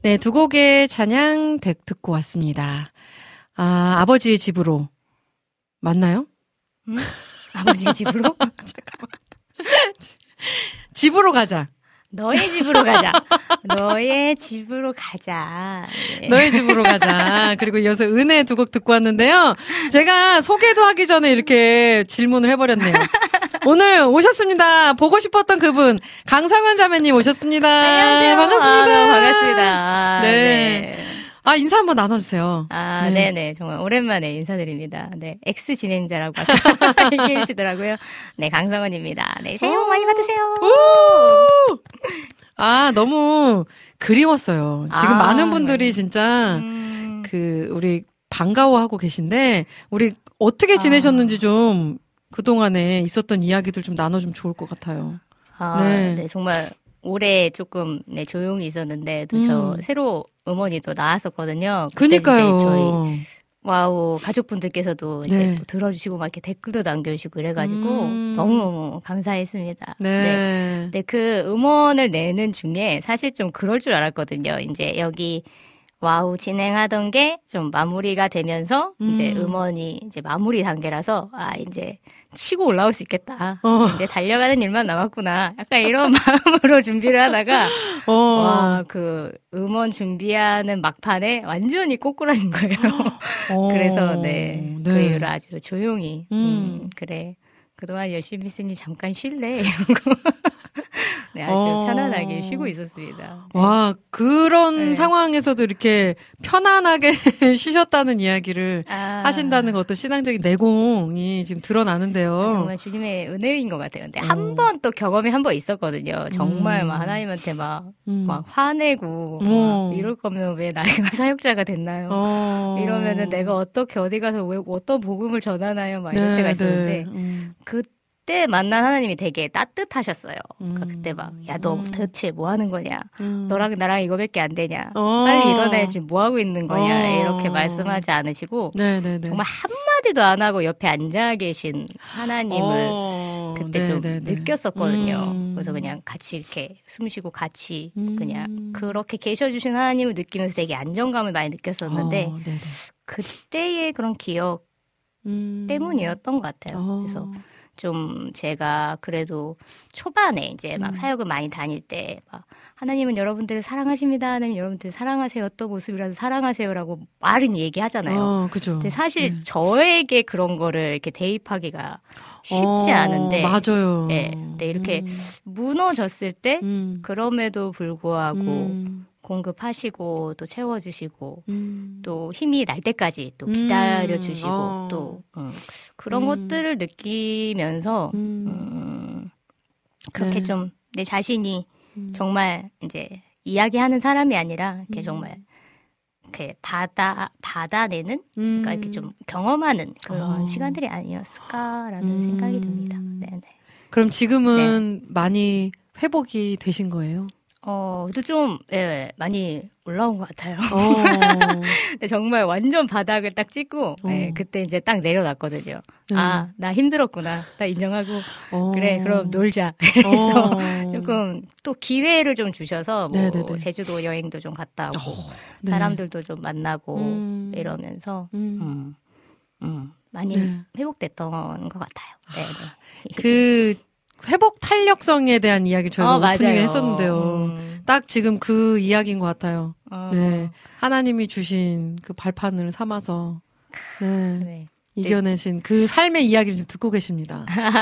네, 두 곡의 찬양 듣고 왔습니다. 아버지의 집으로. 맞나요? 아버지의 집으로? 잠깐만. 집으로 가자. 너의 집으로 가자. 너의 집으로 가자. 네. 너의 집으로 가자. 그리고 이어서 은혜 두 곡 듣고 왔는데요. 제가 소개도 하기 전에 이렇게 질문을 해버렸네요. 오늘 오셨습니다. 보고 싶었던 그분 강상원 자매님 오셨습니다. 안녕하세요. 반갑습니다. 반갑습니다. 네. 네. 인사 한번 나눠주세요. 네. 네네. 정말 오랜만에 인사드립니다. 네. X 진행자라고 얘기해 주시더라고요. 네, 강성원입니다. 네, 새해 복 많이 받으세요. 너무 그리웠어요. 지금 많은 분들이 진짜, 우리 반가워하고 계신데, 우리 어떻게 지내셨는지 좀, 그동안에 있었던 이야기들 좀 나눠주면 좋을 것 같아요. 네, 정말. 올해 조금 조용히 있었는데 또 저 새로 음원이 또 나왔었거든요. 그니까요. 저희 와우 가족분들께서도 이제 또 들어주시고 막 이렇게 댓글도 남겨주시고 이래가지고 너무너무 감사했습니다. 네. 근데 그 음원을 내는 중에 사실 좀 그럴 줄 알았거든요. 이제 여기 와우 진행하던 게 좀 마무리가 되면서 이제 음원이 이제 마무리 단계라서 이제 치고 올라올 수 있겠다. 이제 달려가는 일만 남았구나. 약간 이런 마음으로 준비를 하다가 와, 그 음원 준비하는 막판에 완전히 꼬꾸라진 거예요. 그래서 그 이후로 아주 조용히 그래. 그동안 열심히 했으니 잠깐 쉴래 이런 거. 네, 아주 편안하게 쉬고 있었습니다. 네. 와, 그런 상황에서도 이렇게 편안하게 쉬셨다는 이야기를 하신다는 것도 신앙적인 내공이 지금 드러나는데요. 정말 주님의 은혜인 것 같아요. 근데 한 번 또 경험이 한 번 있었거든요. 정말 막 하나님한테 막 화내고 막 이럴 거면 왜 나이가 사역자가 됐나요? 이러면은 내가 어떻게 어디 가서 왜 어떤 복음을 전하나요? 막 이럴 때가 있었는데 그때 만난 하나님이 되게 따뜻하셨어요. 그러니까 그때 막, 야, 너 도대체 뭐 하는 거냐? 너랑 나랑 이거밖에 안 되냐? 빨리 일어나야지 뭐 하고 있는 거냐? 이렇게 말씀하지 않으시고, 정말 한마디도 안 하고 옆에 앉아 계신 하나님을 그때 좀 느꼈었거든요. 그래서 그냥 같이 이렇게 숨 쉬고 같이 그냥 그렇게 계셔주신 하나님을 느끼면서 되게 안정감을 많이 느꼈었는데, 그때의 그런 기억 때문이었던 것 같아요. 그래서 좀 제가 그래도 초반에 이제 막 사역을 많이 다닐 때 막 하나님은 여러분들을 사랑하십니다. 하나님 여러분들 사랑하세요. 어떤 모습이라도 사랑하세요라고 말은 얘기하잖아요. 그죠. 근데 사실 저에게 그런 거를 이렇게 대입하기가 쉽지 않은데 맞아요. 네, 근데 이렇게 무너졌을 때 그럼에도 불구하고 공급하시고 또 채워주시고 또 힘이 날 때까지 또 기다려주시고 또 그런 것들을 느끼면서 그렇게 좀 내 자신이 정말 이제 이야기하는 사람이 아니라 이렇게 정말 이렇게 닫아내는 그러니까 이렇게 좀 경험하는 그런 시간들이 아니었을까라는 생각이 듭니다. 네네. 그럼 지금은 많이 회복이 되신 거예요? 또 좀, 많이 올라온 것 같아요. 근데 정말 완전 바닥을 딱 찍고, 그때 이제 딱 내려놨거든요. 나 힘들었구나. 나 인정하고, 그래, 그럼 놀자. 그래서 조금 또 기회를 좀 주셔서, 제주도 여행도 좀 갔다 오고, 사람들도 좀 만나고, 이러면서, 많이 회복됐던 것 같아요. 네. 회복 탄력성에 대한 이야기를 저희가 오프닝에 했었는데요. 딱 지금 그 이야기인 것 같아요. 네. 하나님이 주신 그 발판을 삼아서, 이겨내신 그 삶의 이야기를 좀 듣고 계십니다.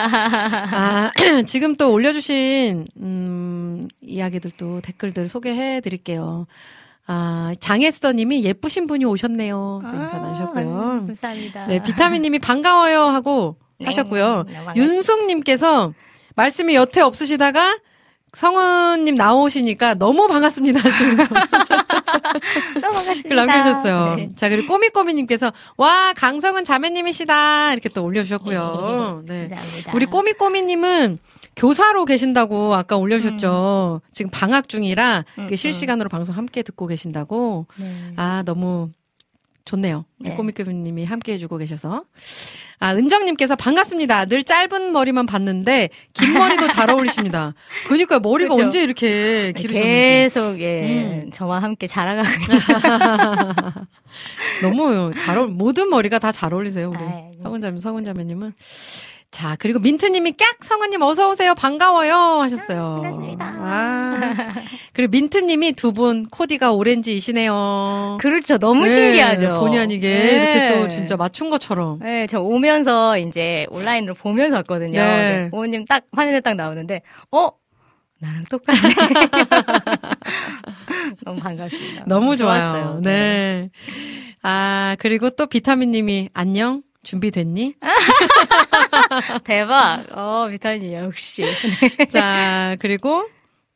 지금 또 올려주신, 이야기들도 댓글들 소개해 드릴게요. 장혜스터 님이 예쁘신 분이 오셨네요. 인사 나누셨고요. 감사합니다. 네, 비타민 님이 반가워요 하고 하셨고요. 윤숙 님께서 말씀이 여태 없으시다가 성은님 나오시니까 너무 반갑습니다 하시면서 너무 반갑습니다. 남겨주셨어요. 네. 자, 그리고 꼬미꼬미님께서 와 강성은 자매님이시다 이렇게 또 올려주셨고요. 네. 감사합니다. 우리 꼬미꼬미님은 교사로 계신다고 아까 올려주셨죠. 지금 방학 중이라 실시간으로 방송 함께 듣고 계신다고. 너무 좋네요. 네. 꼬미꼬미님이 함께 해주고 계셔서. 아, 은정님께서 반갑습니다. 늘 짧은 머리만 봤는데 긴 머리도 잘 어울리십니다. 그러니까 머리가 그렇죠. 언제 이렇게 기르셨는지. 계속 저와 함께 자라가고 너무 모든 머리가 다 잘 어울리세요. 우리 서군자매님은. 자, 그리고 민트님이 깍! 성우님 어서오세요. 반가워요. 하셨어요. 반갑습니다. 그리고 민트님이 두 분 코디가 오렌지이시네요. 그렇죠. 너무 신기하죠. 본의 아니게 이렇게 또 진짜 맞춘 것처럼. 네, 저 오면서 이제 온라인으로 보면서 왔거든요. 네. 오님 딱 화면에 딱 나오는데, 나랑 똑같네. 너무 반갑습니다. 너무 좋아요. 좋았어요. 네. 아, 그리고 또 비타민님이 안녕? 준비됐니? 대박. 비타민이 역시. 자, 그리고,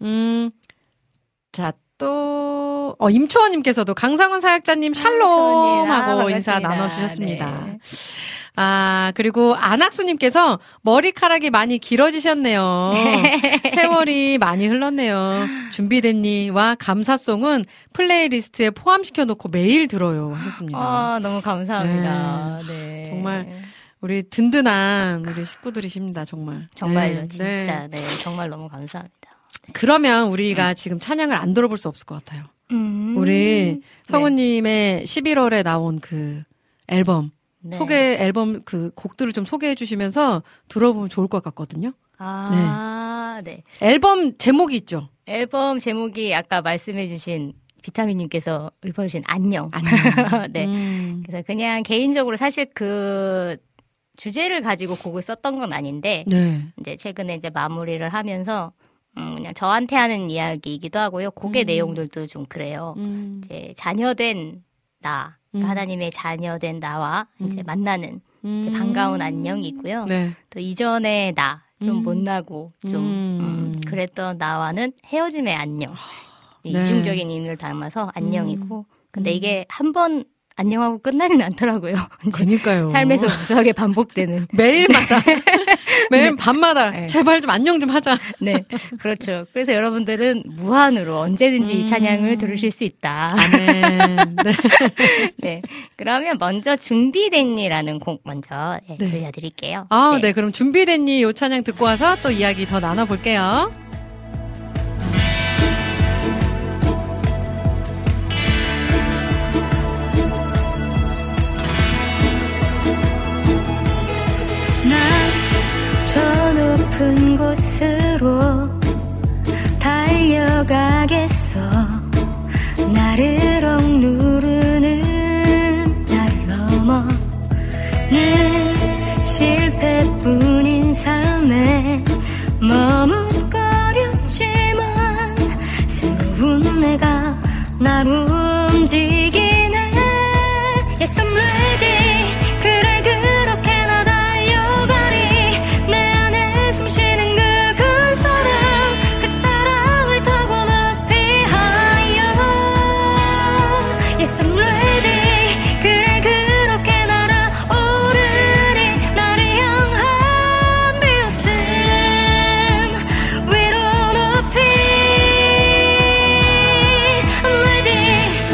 자, 또, 임초원님께서도 강상훈 사역자님 샬롬 하고 인사 나눠주셨습니다. 네. 아, 그리고 안학수님께서 머리카락이 많이 길어지셨네요. 세월이 많이 흘렀네요. 준비됐니?와 감사송은 플레이리스트에 포함시켜놓고 매일 들어요. 하셨습니다. 아, 너무 감사합니다. 네. 정말 우리 든든한 우리 식구들이십니다. 정말. 정말요. 진짜. 네. 정말 너무 감사합니다. 그러면 우리가 지금 찬양을 안 들어볼 수 없을 것 같아요. 우리 성우님의 11월에 나온 그 앨범. 네. 앨범 그 곡들을 좀 소개해 주시면서 들어보면 좋을 것 같거든요. 네. 앨범 제목이 있죠? 앨범 제목이 아까 말씀해 주신 비타민님께서 읊어주신 안녕. 네. 그래서 그냥 개인적으로 사실 그 주제를 가지고 곡을 썼던 건 아닌데, 이제 최근에 이제 마무리를 하면서, 그냥 저한테 하는 이야기이기도 하고요. 곡의 내용들도 좀 그래요. 이제 자녀된 나. 하나님의 자녀된 나와 이제 만나는 이제 반가운 안녕이 있고요. 네. 또 이전에 나 좀 못나고 좀 그랬던 나와는 헤어짐의 안녕. 이중적인 의미를 담아서 안녕이고. 근데 이게 한 번 안녕하고 끝나진 않더라고요. 그러니까요. 삶에서 무수하게 반복되는. 매일마다. 매일 밤마다 제발 좀 안녕 좀 하자. 네, 그렇죠. 그래서 여러분들은 무한으로 언제든지 이 찬양을 들으실 수 있다. 아멘. 네. 네, 그러면 먼저 준비됐니라는 곡 먼저 들려드릴게요. 네, 그럼 준비됐니 이 찬양 듣고 와서 또 이야기 더 나눠볼게요. 높은 곳으로 달려가겠어. 나를 억누르는 나를 넘어 늘 실패뿐인 삶에 머뭇거렸지만 새로운 내가 날 움직이네. Yes, I'm ready. 그래 그렇게 나 달려가리. 내 안에 숨쉬는 그 큰 사랑, 그 사랑을 타고 높이 하여. Yes, I'm ready. 그래 그렇게 날아오르리. 나를 향한 비웃음 위로 높이. I'm ready.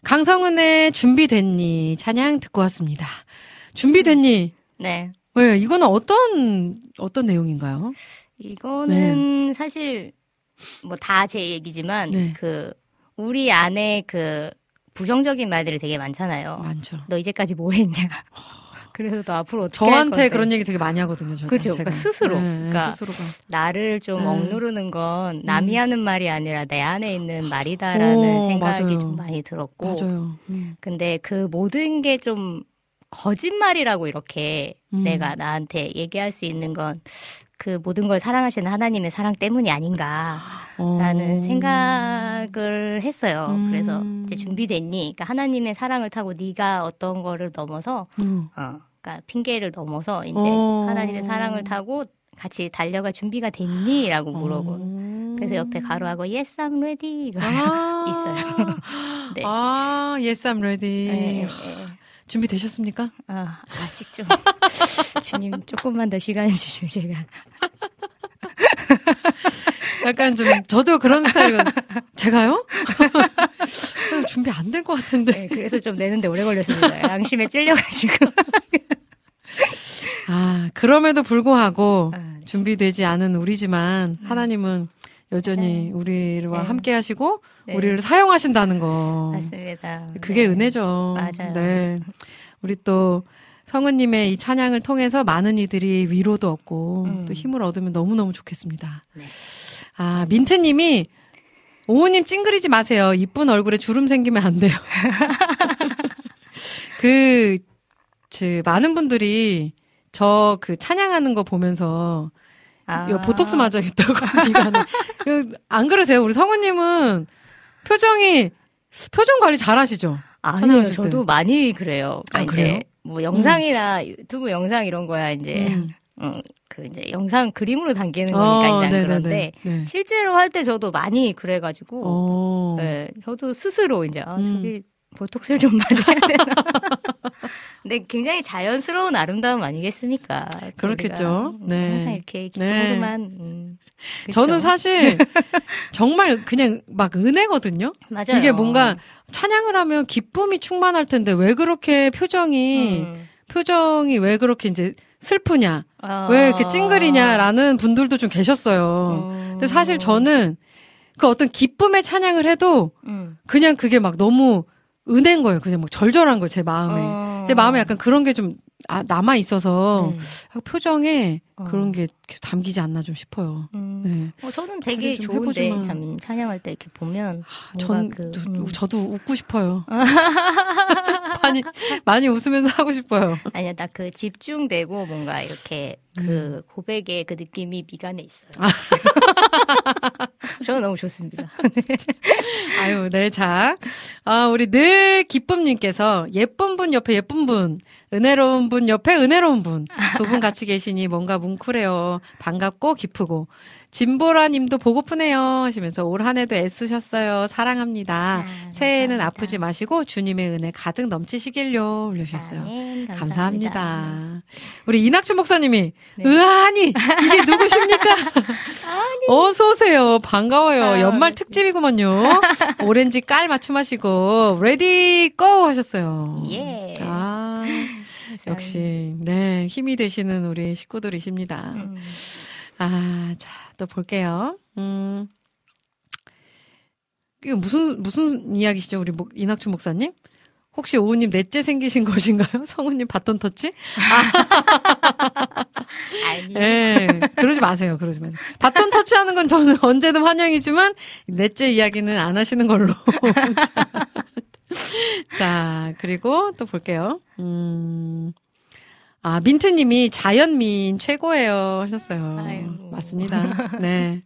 강성은의 준비됐니 찬양 듣고 왔습니다. 준비됐니? 네. 왜 이거는 어떤 내용인가요? 이거는 사실 뭐 다 제 얘기지만 그 우리 안에 그 부정적인 말들이 되게 많잖아요. 많죠. 너 이제까지 뭐 했냐? 그래서 너 앞으로 어떻게 할 건데? 저한테 그런 얘기 되게 많이 하거든요. 그렇죠. 그러니까 스스로. 그러니까 스스로가. 나를 좀 억누르는 건 남이 하는 말이 아니라 내 안에 있는 말이다라는 생각이 맞아요. 좀 많이 들었고. 맞아요. 근데 그 모든 게 좀 거짓말이라고 이렇게 내가 나한테 얘기할 수 있는 건 그 모든 걸 사랑하시는 하나님의 사랑 때문이 아닌가라는 생각을 했어요. 그래서 이제 준비됐니? 그러니까 하나님의 사랑을 타고 네가 어떤 거를 넘어서, 그러니까 핑계를 넘어서 이제 하나님의 사랑을 타고 같이 달려갈 준비가 됐니? 라고 물어보고. 그래서 옆에 가로하고 Yes, I'm ready가 있어요. 네. Yes, I'm ready. 네. 준비되셨습니까? 아직 좀. 주님, 조금만 더 시간 주시면 제가. 약간 좀, 저도 그런 스타일이거든요. 제가요? 준비 안 된 것 같은데. 네, 그래서 좀 내는데 오래 걸렸습니다. 양심에 찔려가지고. 그럼에도 불구하고 준비되지 않은 우리지만 하나님은 여전히 우리와 함께 하시고 우리를 사용하신다는 거. 맞습니다. 그게 은혜죠. 맞아요. 네. 우리 또 성은님의 이 찬양을 통해서 많은 이들이 위로도 얻고 또 힘을 얻으면 너무너무 좋겠습니다. 네. 민트님이 오우님 찡그리지 마세요. 이쁜 얼굴에 주름 생기면 안 돼요. 많은 분들이 저 찬양하는 거 보면서 보톡스 맞아야겠다고. 안 그러세요? 우리 성우님은 표정 관리 잘 하시죠? 아니요, 저도 많이 그래요. 그러니까 그래요? 뭐 영상이나 유튜브 영상 이런 거야, 이제. 이제 영상 그림으로 담기는 거니까 일단 그런데 실제로 할 때 저도 많이 그래가지고 네, 저도 스스로 이제 저기 보톡스를 좀 많이 해야 되나. 근데 굉장히 자연스러운 아름다움 아니겠습니까? 그렇겠죠. 네. 항상 이렇게 기쁨으로만. 저는 사실 정말 그냥 막 은혜거든요. 맞아요. 이게 뭔가 찬양을 하면 기쁨이 충만할 텐데 왜 그렇게 표정이 왜 그렇게 이제 슬프냐, 왜 이렇게 찡그리냐라는 분들도 좀 계셨어요. 근데 사실 저는 그 어떤 기쁨의 찬양을 해도 그냥 그게 막 너무 은혜인 거예요. 그냥 막 절절한 거예요, 제 마음에. 제 마음에 약간 그런 게 좀 남아 있어서 표정에 그런 게 담기지 않나 좀 싶어요. 네. 저는 되게 좋은데 참 찬양할 때 이렇게 보면 저도 웃고 싶어요. 많이 웃으면서 하고 싶어요. 아니야, 나 그 집중되고 뭔가 이렇게 그 고백의 그 느낌이 미간에 있어요. 저는 너무 좋습니다. 아유, 네, 자, 우리 늘 기쁨님께서 예쁜 분 옆에 예쁜 분, 은혜로운 분 옆에 은혜로운 분, 두 분 같이 계시니 뭔가 뭉클해요. 반갑고 기쁘고. 진보라님도 보고프네요 하시면서 올 한 해도 애쓰셨어요. 사랑합니다. 새해에는 아프지 마시고 주님의 은혜 가득 넘치시길요 올려주셨어요. 감사합니다. 우리 이낙춘 목사님이 으아니 이게 누구십니까? 어서 오세요. 반가워요. 연말 특집이구먼요. 오렌지 깔 맞춤하시고 레디 고 하셨어요. 예. 역시 네 힘이 되시는 우리 식구들이십니다. 자, 또 볼게요. 이거 무슨 이야기시죠? 우리 이낙춘 목사님? 혹시 오우님 넷째 생기신 것인가요? 성우님 바톤 터치? 아니요. 네, 그러지 마세요. 바톤 터치하는 건 저는 언제든 환영이지만 넷째 이야기는 안 하시는 걸로. 자, 그리고 또 볼게요. 민트님이 자연미인 최고예요 하셨어요. 아이고. 맞습니다. 네.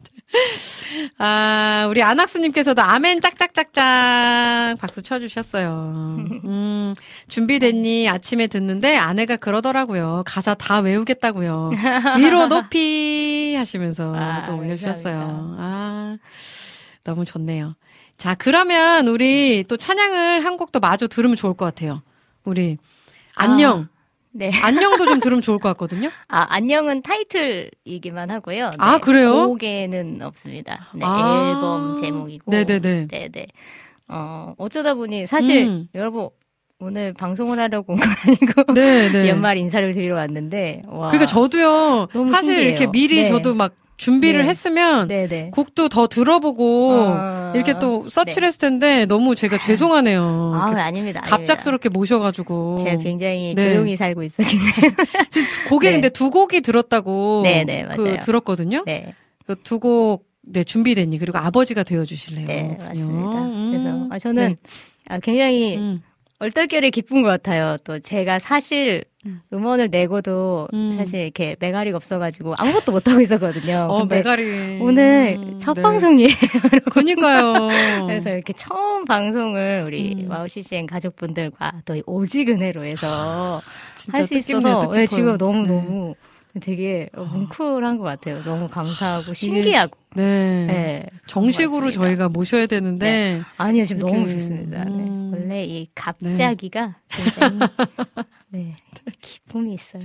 우리 안학수님께서도 아멘 짝짝짝짝 박수 쳐주셨어요. 준비됐니? 아침에 듣는데 아내가 그러더라고요. 가사 다 외우겠다고요. 위로 높이 하시면서 또 올려주셨어요. 너무 좋네요. 자, 그러면 우리 또 찬양을 한 곡도 마저 들으면 좋을 것 같아요. 우리 안녕. 네. 안녕도 좀 들으면 좋을 것 같거든요. 안녕은 타이틀이기만 하고요. 네. 그래요? 곡에는 없습니다. 네, 앨범 제목이고. 네네네. 네네. 어쩌다 보니 사실 여러분 오늘 방송을 하려고 온 건 아니고 네. 연말 인사를 드리러 왔는데 와. 그러니까 저도요. 사실 신기해요. 이렇게 미리 네. 저도 막 준비를 네. 했으면 네. 곡도 더 들어보고 이렇게 또 서치를 했을 텐데 너무 제가 죄송하네요. 아닙니다. 갑작스럽게 모셔가지고 제가 굉장히 조용히 살고 있었겠네요. 지금 곡에 근데 두 곡이 들었다고 맞아요. 들었거든요. 네. 그 두 곡 준비됐니? 그리고 아버지가 되어주실래요? 네, 맞습니다. 그래서 저는 굉장히 얼떨결에 기쁜 것 같아요. 또 제가 사실 음원을 내고도 사실 이렇게 메가리가 없어가지고 아무것도 못하고 있었거든요. 메가리. 오늘 첫 방송이에요. 그러니까요. 그래서 이렇게 처음 방송을 우리 와우 CCM 가족분들과 또 오직 은혜로 해서 할 수 있어서 지금 너무 되게 뭉클한 것 같아요. 너무 감사하고 신기하고. 네. 정식으로 고맙습니다. 저희가 모셔야 되는데. 아니요, 지금 너무 좋습니다. 원래 이 갑자기가 굉장히 기쁨이 있어요.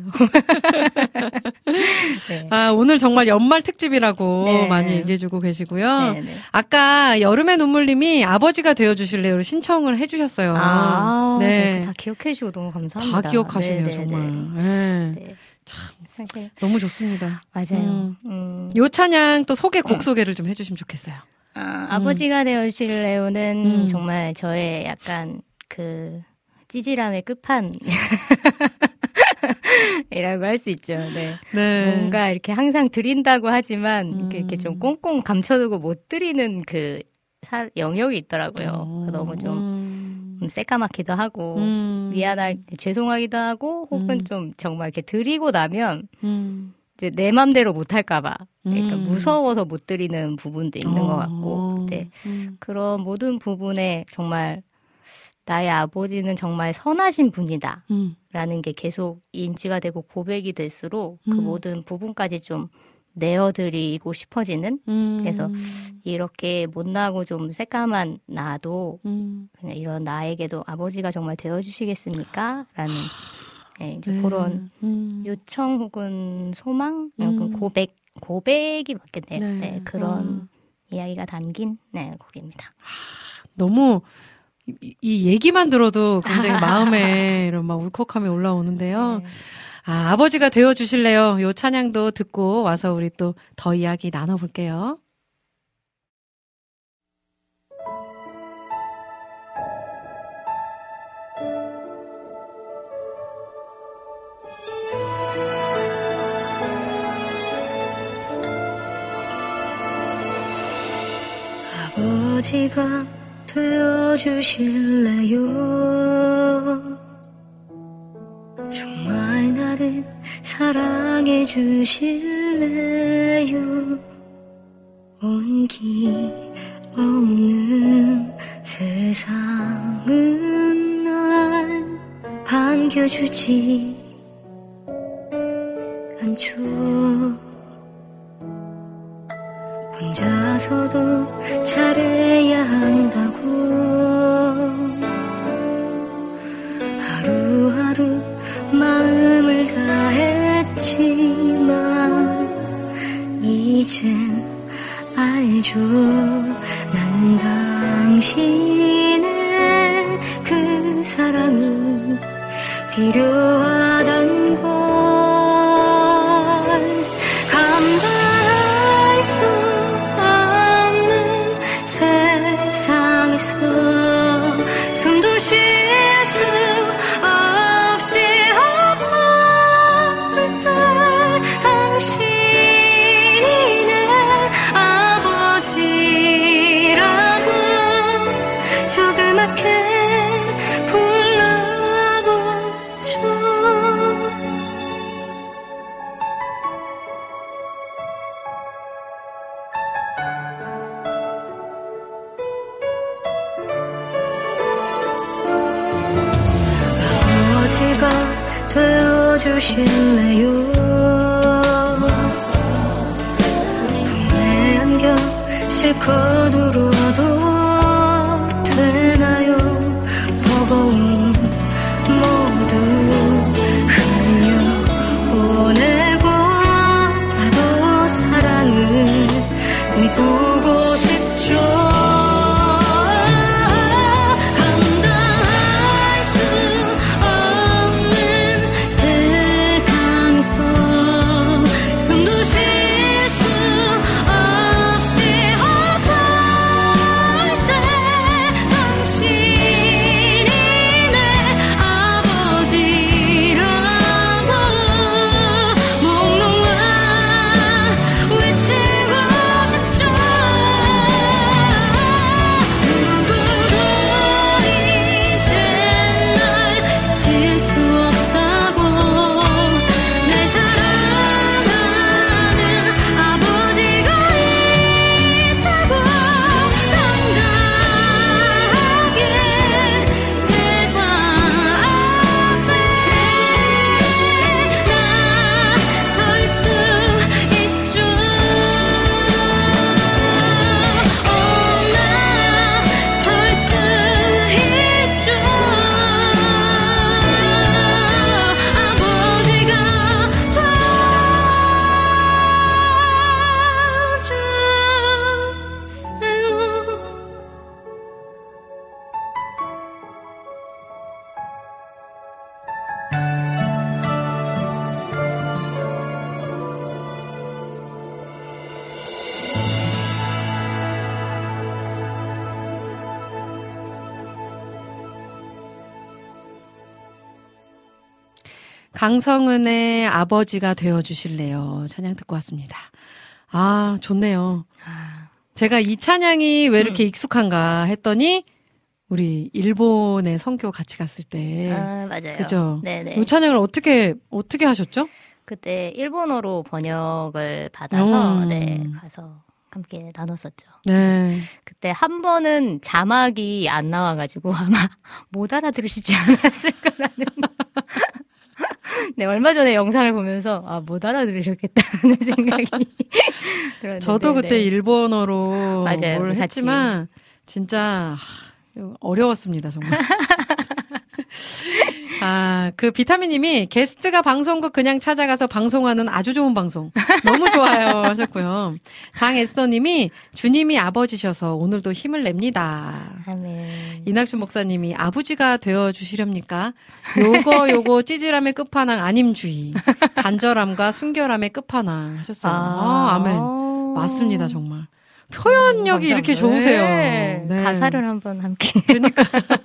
오늘 정말 연말 특집이라고 많이 얘기해주고 계시고요. 네네. 아까 여름의 눈물님이 아버지가 되어주실래요? 신청을 해주셨어요. 다 기억해주시고 너무 감사합니다. 다 기억하시네요, 정말. 네. 참 너무 좋습니다. 맞아요. 요 찬양 또 곡 소개를 좀 해주시면 좋겠어요. 아버지가 되어주실래요는 정말 저의 약간 그 찌질함의 끝판 이라고 할 수 있죠. 네. 뭔가 이렇게 항상 드린다고 하지만 이렇게 좀 꽁꽁 감춰두고 못 드리는 그 영역이 있더라고요. 너무 좀 새까맣기도 하고 죄송하기도 하고 혹은 좀 정말 이렇게 드리고 나면 이제 내 맘대로 못할까봐 그러니까 무서워서 못 드리는 부분도 있는 것 같고 그런 모든 부분에 정말 나의 아버지는 정말 선하신 분이다 라는 게 계속 인지가 되고 고백이 될수록 그 모든 부분까지 좀 내어드리고 싶어지는 그래서 이렇게 못나고 좀 새까만 나도 그냥 이런 나에게도 아버지가 정말 되어주시겠습니까? 라는 이제 그런 요청 혹은 소망 혹은 고백이 맞겠네요. 그런 이야기가 담긴 곡입니다. 너무 이 얘기만 들어도 굉장히 마음에 이런 막 울컥함이 올라오는데요. 아버지가 되어주실래요? 요 찬양도 듣고 와서 우리 또 더 이야기 나눠볼게요. 아버지가 되어주실래요? 정말 나를 사랑해 주실래요? 온기 없는 세상은 날 반겨주지 않죠. 혼자서도 잘해야 한다고 하루하루 마음을 다했지만 이젠 알죠. 난 당신의 그 사랑이 필요하단 걸 감당할 수 없는 세상에서 숨도 쉴 수 없이 아플 때 당신이 내 아버지라고 조그맣게 불러보죠. 아버지가 되어주실래요? 품에 안겨 실컷 울어도 되나요? 버거운 모두 흘려보내고 나도 사랑을 꿈꾸고 싶죠. 강성은의 아버지가 되어주실래요? 찬양 듣고 왔습니다. 아, 좋네요. 제가 이 찬양이 왜 이렇게 익숙한가 했더니 우리 일본에 선교 같이 갔을 때. 맞아요. 그죠? 네네. 이 찬양을 어떻게 하셨죠? 그때 일본어로 번역을 받아서 네, 가서 함께 나눴었죠. 네. 그때 한 번은 자막이 안 나와가지고 아마 못 알아들으시지 않았을까라는. 네, 얼마 전에 영상을 보면서 못 알아들으셨겠다는 생각이 들었는데. 저도 그때 네. 일본어로 맞아요, 뭘 했지만 진짜 어려웠습니다, 정말. 그 비타민님이 게스트가 방송국 그냥 찾아가서 방송하는 아주 좋은 방송. 너무 좋아요 하셨고요. 장에스더님이 주님이 아버지셔서 오늘도 힘을 냅니다. 아멘. 이낙준 목사님이 아버지가 되어주시렵니까? 요거 찌질함의 끝판왕 아님주의. 간절함과 순결함의 끝판왕 하셨어요. 아멘. 맞습니다, 정말. 표현력이 이렇게 좋으세요. 네. 네. 가사를 한번 함께. 그러니까.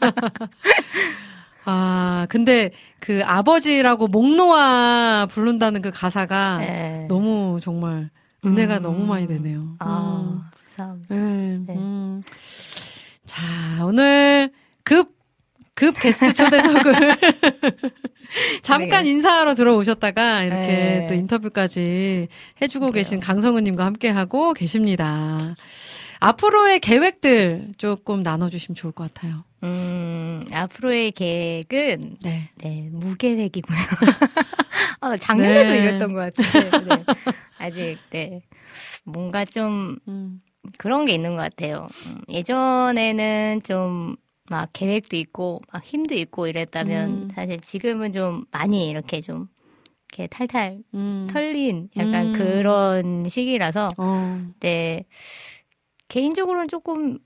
근데 그 아버지라고 목 놓아 부른다는 그 가사가 네. 너무 정말 은혜가 너무 많이 되네요. 감사합니다. 네. 자, 오늘 급 게스트 초대석을 잠깐 인사하러 들어오셨다가 이렇게 또 인터뷰까지 해주고 계신 강성은님과 함께하고 계십니다. 앞으로의 계획들 조금 나눠주시면 좋을 것 같아요. 앞으로의 계획은 네, 무계획이고요. 작년에도 이랬던 것 같아요. 네. 아직 뭔가 좀 그런 게 있는 것 같아요. 예전에는 좀 막 계획도 있고 막 힘도 있고 이랬다면 사실 지금은 좀 많이 이렇게 좀 이렇게 탈탈 털린 약간 그런 시기라서 개인적으로는 조금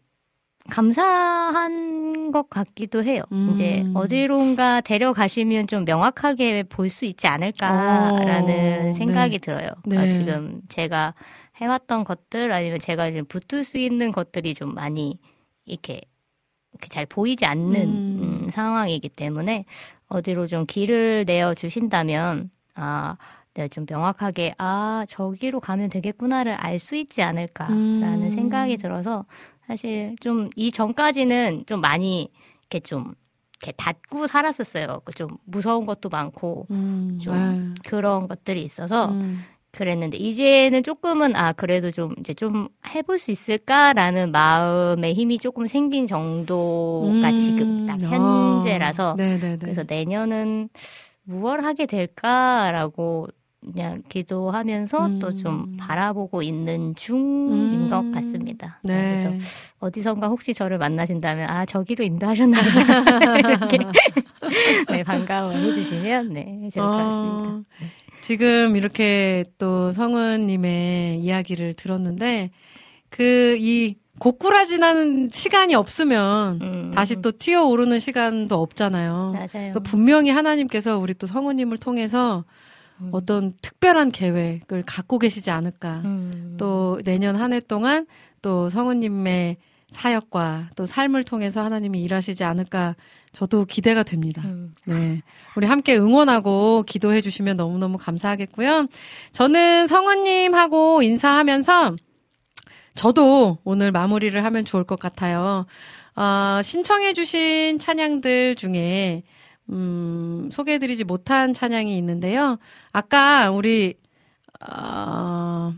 감사한 것 같기도 해요. 이제 어디론가 데려가시면 좀 명확하게 볼 수 있지 않을까라는 생각이 들어요. 그러니까 지금 제가 해왔던 것들 아니면 제가 지금 붙을 수 있는 것들이 좀 많이 이렇게 잘 보이지 않는 상황이기 때문에 어디로 좀 길을 내어 주신다면 내가 좀 명확하게 저기로 가면 되겠구나를 알 수 있지 않을까라는 생각이 들어서 사실 좀 이전까지는 좀 많이 이렇게 좀 이렇게 닫고 살았었어요. 좀 무서운 것도 많고 좀 그런 것들이 있어서 그랬는데 이제는 조금은 그래도 좀 이제 좀 해볼 수 있을까라는 마음의 힘이 조금 생긴 정도가 지금 딱 현재라서 그래서 내년은 무얼 하게 될까라고 그냥 기도하면서 또 좀 바라보고 있는 중인 것 같습니다. 그래서 어디선가 혹시 저를 만나신다면 저기로 인도하셨나 보다 이렇게 반가워해 주시면 좋을 것 같습니다. 지금 이렇게 또 성은님의 이야기를 들었는데 이 고꾸라지나는 시간이 없으면 다시 또 튀어오르는 시간도 없잖아요. 맞아요. 또 분명히 하나님께서 우리 또 성우님을 통해서 어떤 특별한 계획을 갖고 계시지 않을까. 또 내년 한 해 동안 또 성우님의 사역과 또 삶을 통해서 하나님이 일하시지 않을까. 저도 기대가 됩니다. 네. 우리 함께 응원하고 기도해 주시면 너무너무 감사하겠고요. 저는 성우님하고 인사하면서 저도 오늘 마무리를 하면 좋을 것 같아요. 신청해 주신 찬양들 중에 소개해드리지 못한 찬양이 있는데요. 아까 우리 또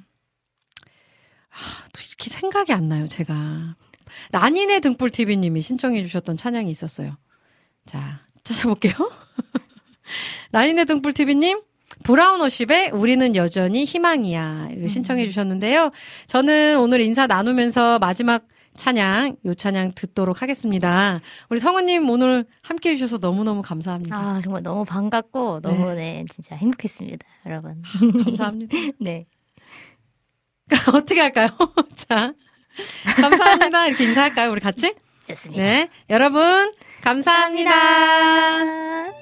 이렇게 생각이 안 나요, 제가. 라니네 등불TV님이 신청해 주셨던 찬양이 있었어요. 자, 찾아볼게요. 라니네 등불TV님, 브라운오십의 우리는 여전히 희망이야. 이걸 신청해 주셨는데요. 저는 오늘 인사 나누면서 마지막 찬양, 요 찬양 듣도록 하겠습니다. 우리 성우님 오늘 함께 해주셔서 너무너무 감사합니다. 정말 너무 반갑고 너무 진짜 행복했습니다, 여러분. 감사합니다. 네. 어떻게 할까요? 자, 감사합니다. 이렇게 인사할까요? 우리 같이? 좋습니다. 네, 여러분 감사합니다.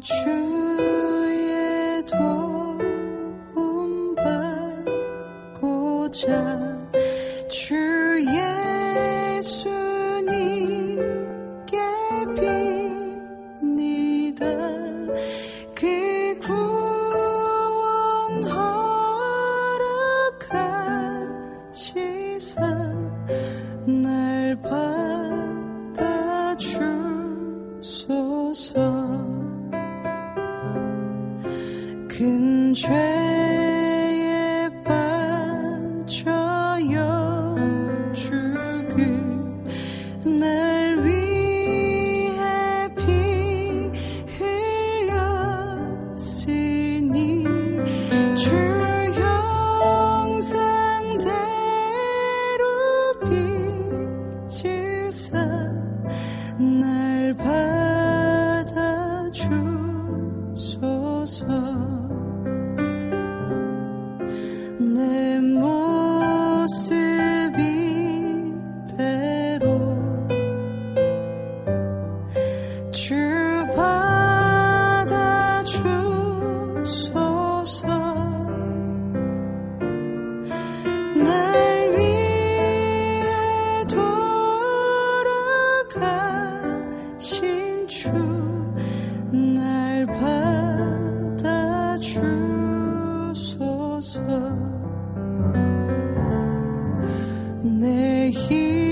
주의 도움 받고자 주 예수님께 빕니다. 그 구원 허락하시사 날 받아주소서. 큰 죄에 빠져요 죽을 날 위해 피 흘렸으니 주 형상대로 빚으사 날 받아주소서. 내 모습 이대로 주 받아주소서. 날 위해 돌아가신 주 날 받아주소서. 내 힘